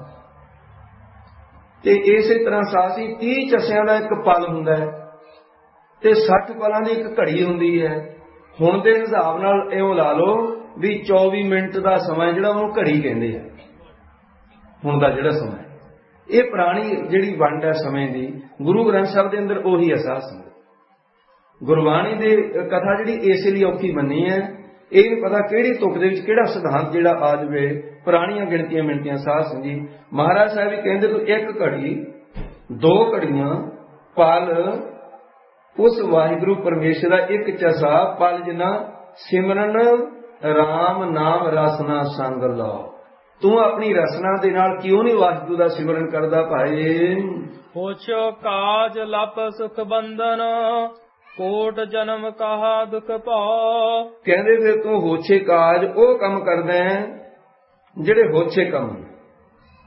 ਤੇ ਇਸੇ ਤਰ੍ਹਾਂ ਸਾਸੀ 30 ਚਸਿਆਂ ਦਾ ਇੱਕ ਪਲ ਹੁੰਦਾ ਹੈ, ਤੇ 60 ਪਲਾਂ ਦੀ ਇੱਕ ਘੜੀ ਹੁੰਦੀ ਹੈ। ਹੁਣ ਦੇ ਹਿਸਾਬ ਨਾਲ ਇਉਂ ਲਾ ਲਓ ਵੀ 24 ਮਿੰਟ ਦਾ ਸਮਾਂ ਜਿਹੜਾ ਉਹਨੂੰ ਘੜੀ ਕਹਿੰਦੇ ਆ। ਹੁਣ ਦਾ ਜਿਹੜਾ ਸਮਾਂ, ਇਹ ਪੁਰਾਣੀ ਜਿਹੜੀ ਵੰਡ ਹੈ ਸਮੇਂ ਦੀ, ਗੁਰੂ ਗ੍ਰੰਥ ਸਾਹਿਬ ਦੇ ਅੰਦਰ ਉਹੀ ਅਹਿਸਾਸ ਹੁੰਦਾ। ਗੁਰਬਾਣੀ ਦੇ ਕਥਾ ਜਿਹੜੀ ਇਸੇ ਲਈ ਔਖੀ ਮੰਨੀ ਹੈ, ਇਹ ਨਹੀਂ ਪਤਾ ਕਿਹੜੀ ਤੁਕ ਦੇ ਵਿੱਚ ਕਿਹੜਾ ਸਿਧਾਂਤ ਜਿਹੜਾ ਆ ਜਾਵੇ। ਪੁਰਾਣੀਆਂ ਗਿਣਤੀਆਂ ਮਿਣਤੀਆਂ ਸਾਧ ਸੰਗਤ ਜੀ, ਮਹਾਰਾਜ ਸਾਹਿਬ ਵੀ ਕਹਿੰਦੇ ਤੂੰ ਇੱਕ ਘੜੀ, ਦੋ ਘੜੀਆਂ, ਪਲ ਉਸ ਵਾਹਿਗੁਰੂ ਪਰਮੇਸ਼ਰ ਦਾ ਇੱਕ ਚਸਾ ਪਲ ਜਿਨਾ ਸਿਮਰਨ ਰਾਮ ਨਾਮ ਰਸਨਾ ਸੰਗ ਲਾਓ। ਤੂੰ ਆਪਣੀ ਰਸਨਾ ਦੇ ਨਾਲ ਕਿਉਂ ਨਹੀਂ ਵਾਹਿਗੁਰੂ ਦਾ ਸਿਮਰਨ ਕਰਦਾ ਭਾਈ? ਪੁੱਛੋ ਕਾਜ ਲਪ ਸੁਖ ਬੰਧਨ, ਕੋਟ ਜਨਮ ਕਹਾ ਦੁਖ ਪਾਓ। ਕਹਿੰਦੇ ਫਿਰ ਤੂੰ ਹੋਛੇ ਕਾਜ ਉਹ ਕੰਮ ਕਰਦਾ ਹੈ ਜਿਹੜੇ ਹੋਛੇ ਕੰਮ,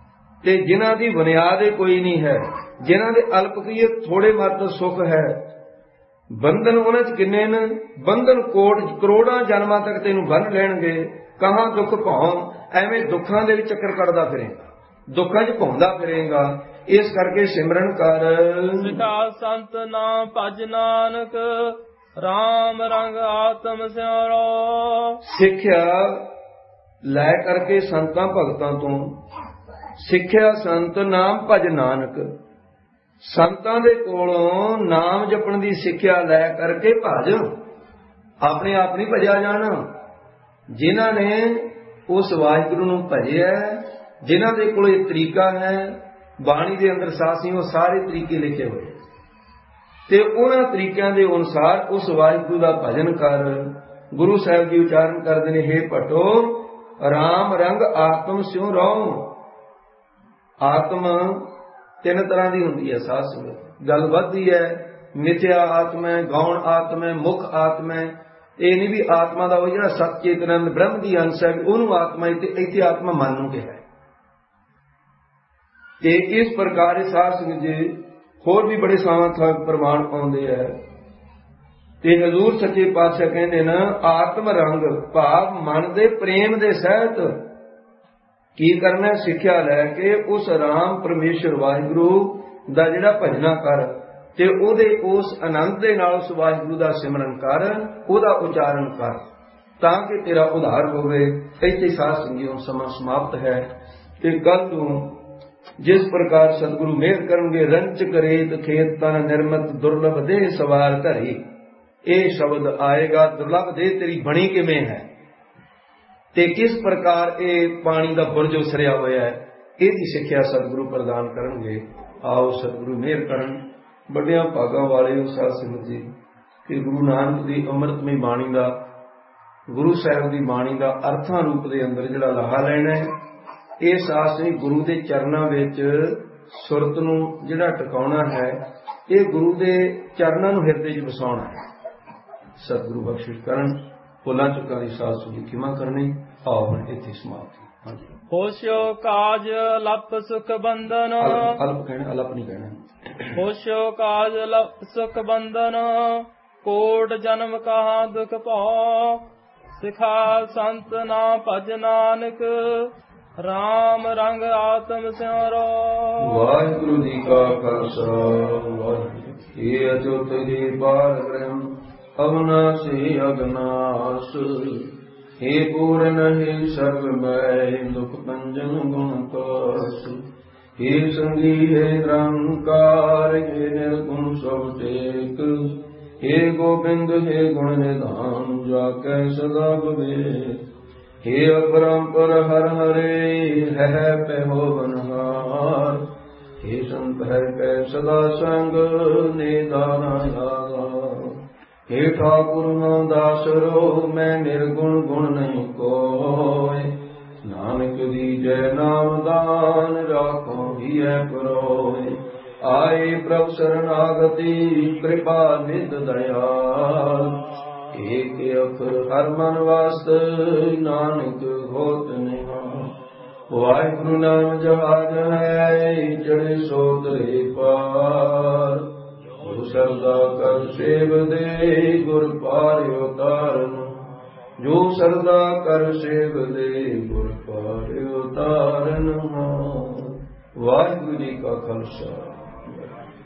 ਤੇ ਜਿਨ੍ਹਾਂ ਦੀ ਬੁਨਿਆਦ ਹੀ ਕੋਈ ਨਹੀਂ ਹੈ, ਜਿਨ੍ਹਾਂ ਦੇ ਅਲਪਕੀਏ ਥੋੜੇ ਮਾਤਰ ਸੁੱਖ ਹੈ। ਬੰਧਨ ਉਹਨਾਂ 'ਚ ਕਿੰਨੇ ਨੇ? ਬੰਧਨ ਕਰੋੜਾਂ ਜਨਮਾਂ ਤੱਕ ਤੈਨੂੰ ਬੰਨ੍ਹ ਲੈਣਗੇ। ਕਹਾਂ ਦੁੱਖ ਭਉ, ਐਵੇਂ ਦੁੱਖਾਂ ਦੇ ਵਿੱਚ ਚੱਕਰ ਕੱਢਦਾ ਫਿਰੇਗਾ, ਦੁੱਖਾਂ 'ਚ ਘੁੰਮਦਾ ਫਿਰੇਗਾ। ਇਸ ਕਰਕੇ ਸਿਮਰਨ ਕਰ। ਸਿਖਾ ਸੰਤ ਨਾਮ ਭਜ ਨਾਨਕ, ਰਾਮ ਰੰਗ ਆਤਮ ਸਿਮਰੋ। ਸਿੱਖਿਆ ਲੈ ਕਰਕੇ ਸੰਤਾਂ ਭਗਤਾਂ ਤੋਂ, ਸਿੱਖਿਆ ਸੰਤ ਨਾਮ ਭਜ ਨਾਨਕ। ਸੰਤਾਂ ਦੇ ਕੋਲੋਂ ਨਾਮ ਜਪਣ ਦੀ ਸਿੱਖਿਆ ਲੈ ਕਰਕੇ ਭਜ। ਆਪਣੇ ਆਪ ਨਹੀਂ ਭਜਿਆ ਜਾਣਾ। ਜਿਨ੍ਹਾਂ ਨੇ ਉਸ ਵਾਹਿਗੁਰੂ ਨੂੰ ਭਜਿਆ, ਜਿਨ੍ਹਾਂ ਦੇ ਕੋਲ ਇਹ ਤਰੀਕਾ ਹੈ, ਬਾਣੀ ਦੇ ਅੰਦਰ ਸਾਸੀ ਉਹ ਸਾਰੇ ਤਰੀਕੇ ਲਿਖੇ ਹੋਏ, ਤੇ ਉਹਨਾਂ ਤਰੀਕਿਆਂ ਦੇ ਅਨੁਸਾਰ ਉਸ ਵਾਹਿਗੁਰੂ ਦਾ ਭਜਨ ਕਰ। ਗੁਰੂ ਸਾਹਿਬ ਜੀ ਉਚਾਰਨ ਕਰਦੇ ਨੇ, ਹੇ ਭਟੋ ਰਾਮ ਰੰਗ ਆਤਮ ਸਿਉ ਰਹੋ। ਆਤਮ ਤਿੰਨ ਤਰ੍ਹਾਂ ਦੀ ਹੁੰਦੀ ਹੈ ਸਾਧ ਸੰਗਤ। ਗੱਲ ਵੱਧਦੀ ਹੈ, ਮਿਥਿਆ ਆਤਮ ਹੈ, ਗੌਣ ਆਤਮ ਹੈ, ਮੁੱਖ ਆਤਮ ਹੈ। ਇਹ ਨਹੀਂ ਵੀ ਆਤਮਾ ਦਾ ਉਹ ਜਿਹੜਾ ਸਤ ਚੇਤਨ ਬ੍ਰਹਮ ਦੀ ਅੰਸ਼ ਹੈ ਉਹਨੂੰ ਆਤਮਾ, ਇੱਥੇ ਆਤਮਾ ਮਨ ਨੂੰ ਕਿਹਾ। ਤੇ ਇਸ ਪ੍ਰਕਾਰ ਸਾਧ ਸੰਗਤ ਜੀ ਹੋਰ ਵੀ ਬੜੇ ਸਾਵਾਂ ਥਾਂ ਪ੍ਰਮਾਣ ਪਾਉਂਦੇ ਹੈ। ਤੇ ਹਜ਼ੂਰ ਸੱਚੇ ਪਾਤਸ਼ਾਹ ਕਹਿੰਦੇ ਨਾ, ਆਤਮ ਰੰਗ ਭਾਵ ਮਨ ਦੇ ਪ੍ਰੇਮ ਦੇ ਸਹਿਤ ਕੀ ਕਰਨਾ? ਸਿੱਖਿਆ ਲੈ ਕੇ ਉਸ ਰਾਮ ਪਰਮੇਸ਼ਰ ਵਾਹਿਗੁਰੂ ਦਾ ਜਿਹੜਾ ਭਜਨਾ ਕਰ, ਤੇ ਉਹਦੇ ਉਸ ਆਨੰਦ ਦੇ ਨਾਲ ਉਸ ਵਾਹਿਗੁਰੂ ਦਾ ਸਿਮਰਨ ਕਰ, ਉਹਦਾ ਉਚਾਰਨ ਕਰ, ਤਾਂ ਕਿ ਤੇਰਾ ਉਧਾਰ ਹੋਵੇ। ਇੱਥੇ ਸਾਧ ਸੰਗਤ ਹੁਣ ਸਮਾਂ ਸਮਾਪਤ ਹੈ। ਤੇ ਕੱਲ ਤੋਂ ਜਿਸ ਪ੍ਰਕਾਰ ਸਤਿਗੁਰੂ ਮਿਹਰ ਕਰਨਗੇ, ਰੰਚ ਕਰੇਤ ਖੇਤ ਤਨ ਨਿਰਮਤ ਦੁਰਲਭ ਦੇ ਸਵਾਰ ਧਰੀ। ਇਹ ਸ਼ਬਦ ਆਏਗਾ, ਦੁਰਲਭ ਦੇ ਤੇਰੀ ਬਣੀ ਕਿਵੇਂ ਹੈ, ਤੇ ਕਿਸ ਪ੍ਰਕਾਰ ਇਹ ਪਾਣੀ ਦਾ ਬੁਰਜ ਉਸਰਿਆ ਹੋਇਆ ਹੈ, ਇਹਦੀ ਸਿੱਖਿਆ ਸਤਿਗੁਰੂ ਪ੍ਰਦਾਨ ਕਰਨਗੇ। ਆਓ ਸਤਿਗੁਰੂ ਮਿਹਰ ਕਰਨ। ਵੱਡਿਆਂ ਭਾਗਾਂ ਵਾਲੇ ਹੋ ਸਾਧ ਸੰਗਤ ਜੀ ਕਿ ਗੁਰੂ ਨਾਨਕ ਦੀ ਅੰਮ੍ਰਿਤਮਈ ਬਾਣੀ ਦਾ, ਗੁਰੂ ਸਾਹਿਬ ਦੀ ਬਾਣੀ ਦਾ ਅਰਥਾਂ ਰੂਪ ਦੇ ਅੰਦਰ ਜਿਹੜਾ ਲਾਹਾ ਲੈਣਾ ਹੈ, ਇਹ ਸਾਧ ਸੰਗਤ ਗੁਰੂ ਦੇ ਚਰਨਾਂ ਵਿੱਚ ਸੁਰਤ ਨੂੰ ਜਿਹੜਾ ਟਿਕਾਉਣਾ ਹੈ, ਇਹ ਗੁਰੂ ਦੇ ਚਰਨਾਂ ਨੂੰ ਹਿਰਦੇ 'ਚ ਵਸਾਉਣਾ ਹੈ। ਸਤਿਗੁਰੂ ਬਖਸ਼ਿਸ਼ ਕਰਨ। ਭੁੱਲਾਂ ਚੁੱਕਾਂ ਦੀ ਸਾਧ ਸੰਗਤ ਖਿਮਾ ਕਰਨੀ। ਆਓ ਹੁਣ ਇੱਥੇ ਸਮਾਪਤੀ। ਹਾਂਜੀ। ਹੋਸ਼ਿਓ ਕਾਜ ਲਪ ਸੁਖ ਬੰਧਨ। ਅਲਪ ਕਹਿਣਾ, ਅਲਪ ਨਹੀਂ ਕਹਿਣਾ। ਹੋਸ਼ਿਓ ਕਾਜ ਲਪ ਸੁਖ ਬੰਧਨ, ਕੋਟ ਜਨਮ ਕਹਾ ਦੁਖ ਭਉ। ਸਿਖਾ ਸੰਤ ਨਾ ਭਜ ਨਾਨਕ, ਰਾਮ ਰੰਗ ਆਤਮ ਸਿਮਰੋ। ਵਾਹਿਗੁਰੂ ਜੀ ਕਾ ਖਾਲਸਾ, ਵਾਹਿਗੁਰੂ ਜੀ ਅਜੋਤ ਜੀ ਪਾਰ ਬ੍ਰਹਮ ਅਵਨਾਸੀ ਅਗਨਾਸ। हे पूर्ण हे सर्वमय दुख पंजन गुण कास। हे संगी हे निरंकार हे निर्गुण सब टेक। हे गोविंद हे गुण निधान जाकै सदा विवेक। हे अपरंपर हर हरे है पहो बनहार। हे संत है कै सदा संग निदाना आधार। हे ठाकुर नामदास रो मैं निर्गुण गुण नहीं कोय। नानक दीजै नाम दान राखो हिय परोय। आए प्रभु शरणागति कृपा निध दयाल। एक अखर हर मन वास नानक होत निहाल। वाहिगुरु नाम जहाज है चढ़े सो तरे पार। ਸਰਦਾ ਕਰ ਸੇਵ ਦੇ ਗੁਰ ਪਾਰਿਓ ਤਾਰਨ। ਜੋ ਸਰਦਾ ਕਰ ਸੇਵ ਦੇ ਗੁਰ ਪਾਰਿਓ ਤਾਰਨ। ਵਾਹਿਗੁਰੂ ਜੀ ਕਾ ਖਾਲਸਾ।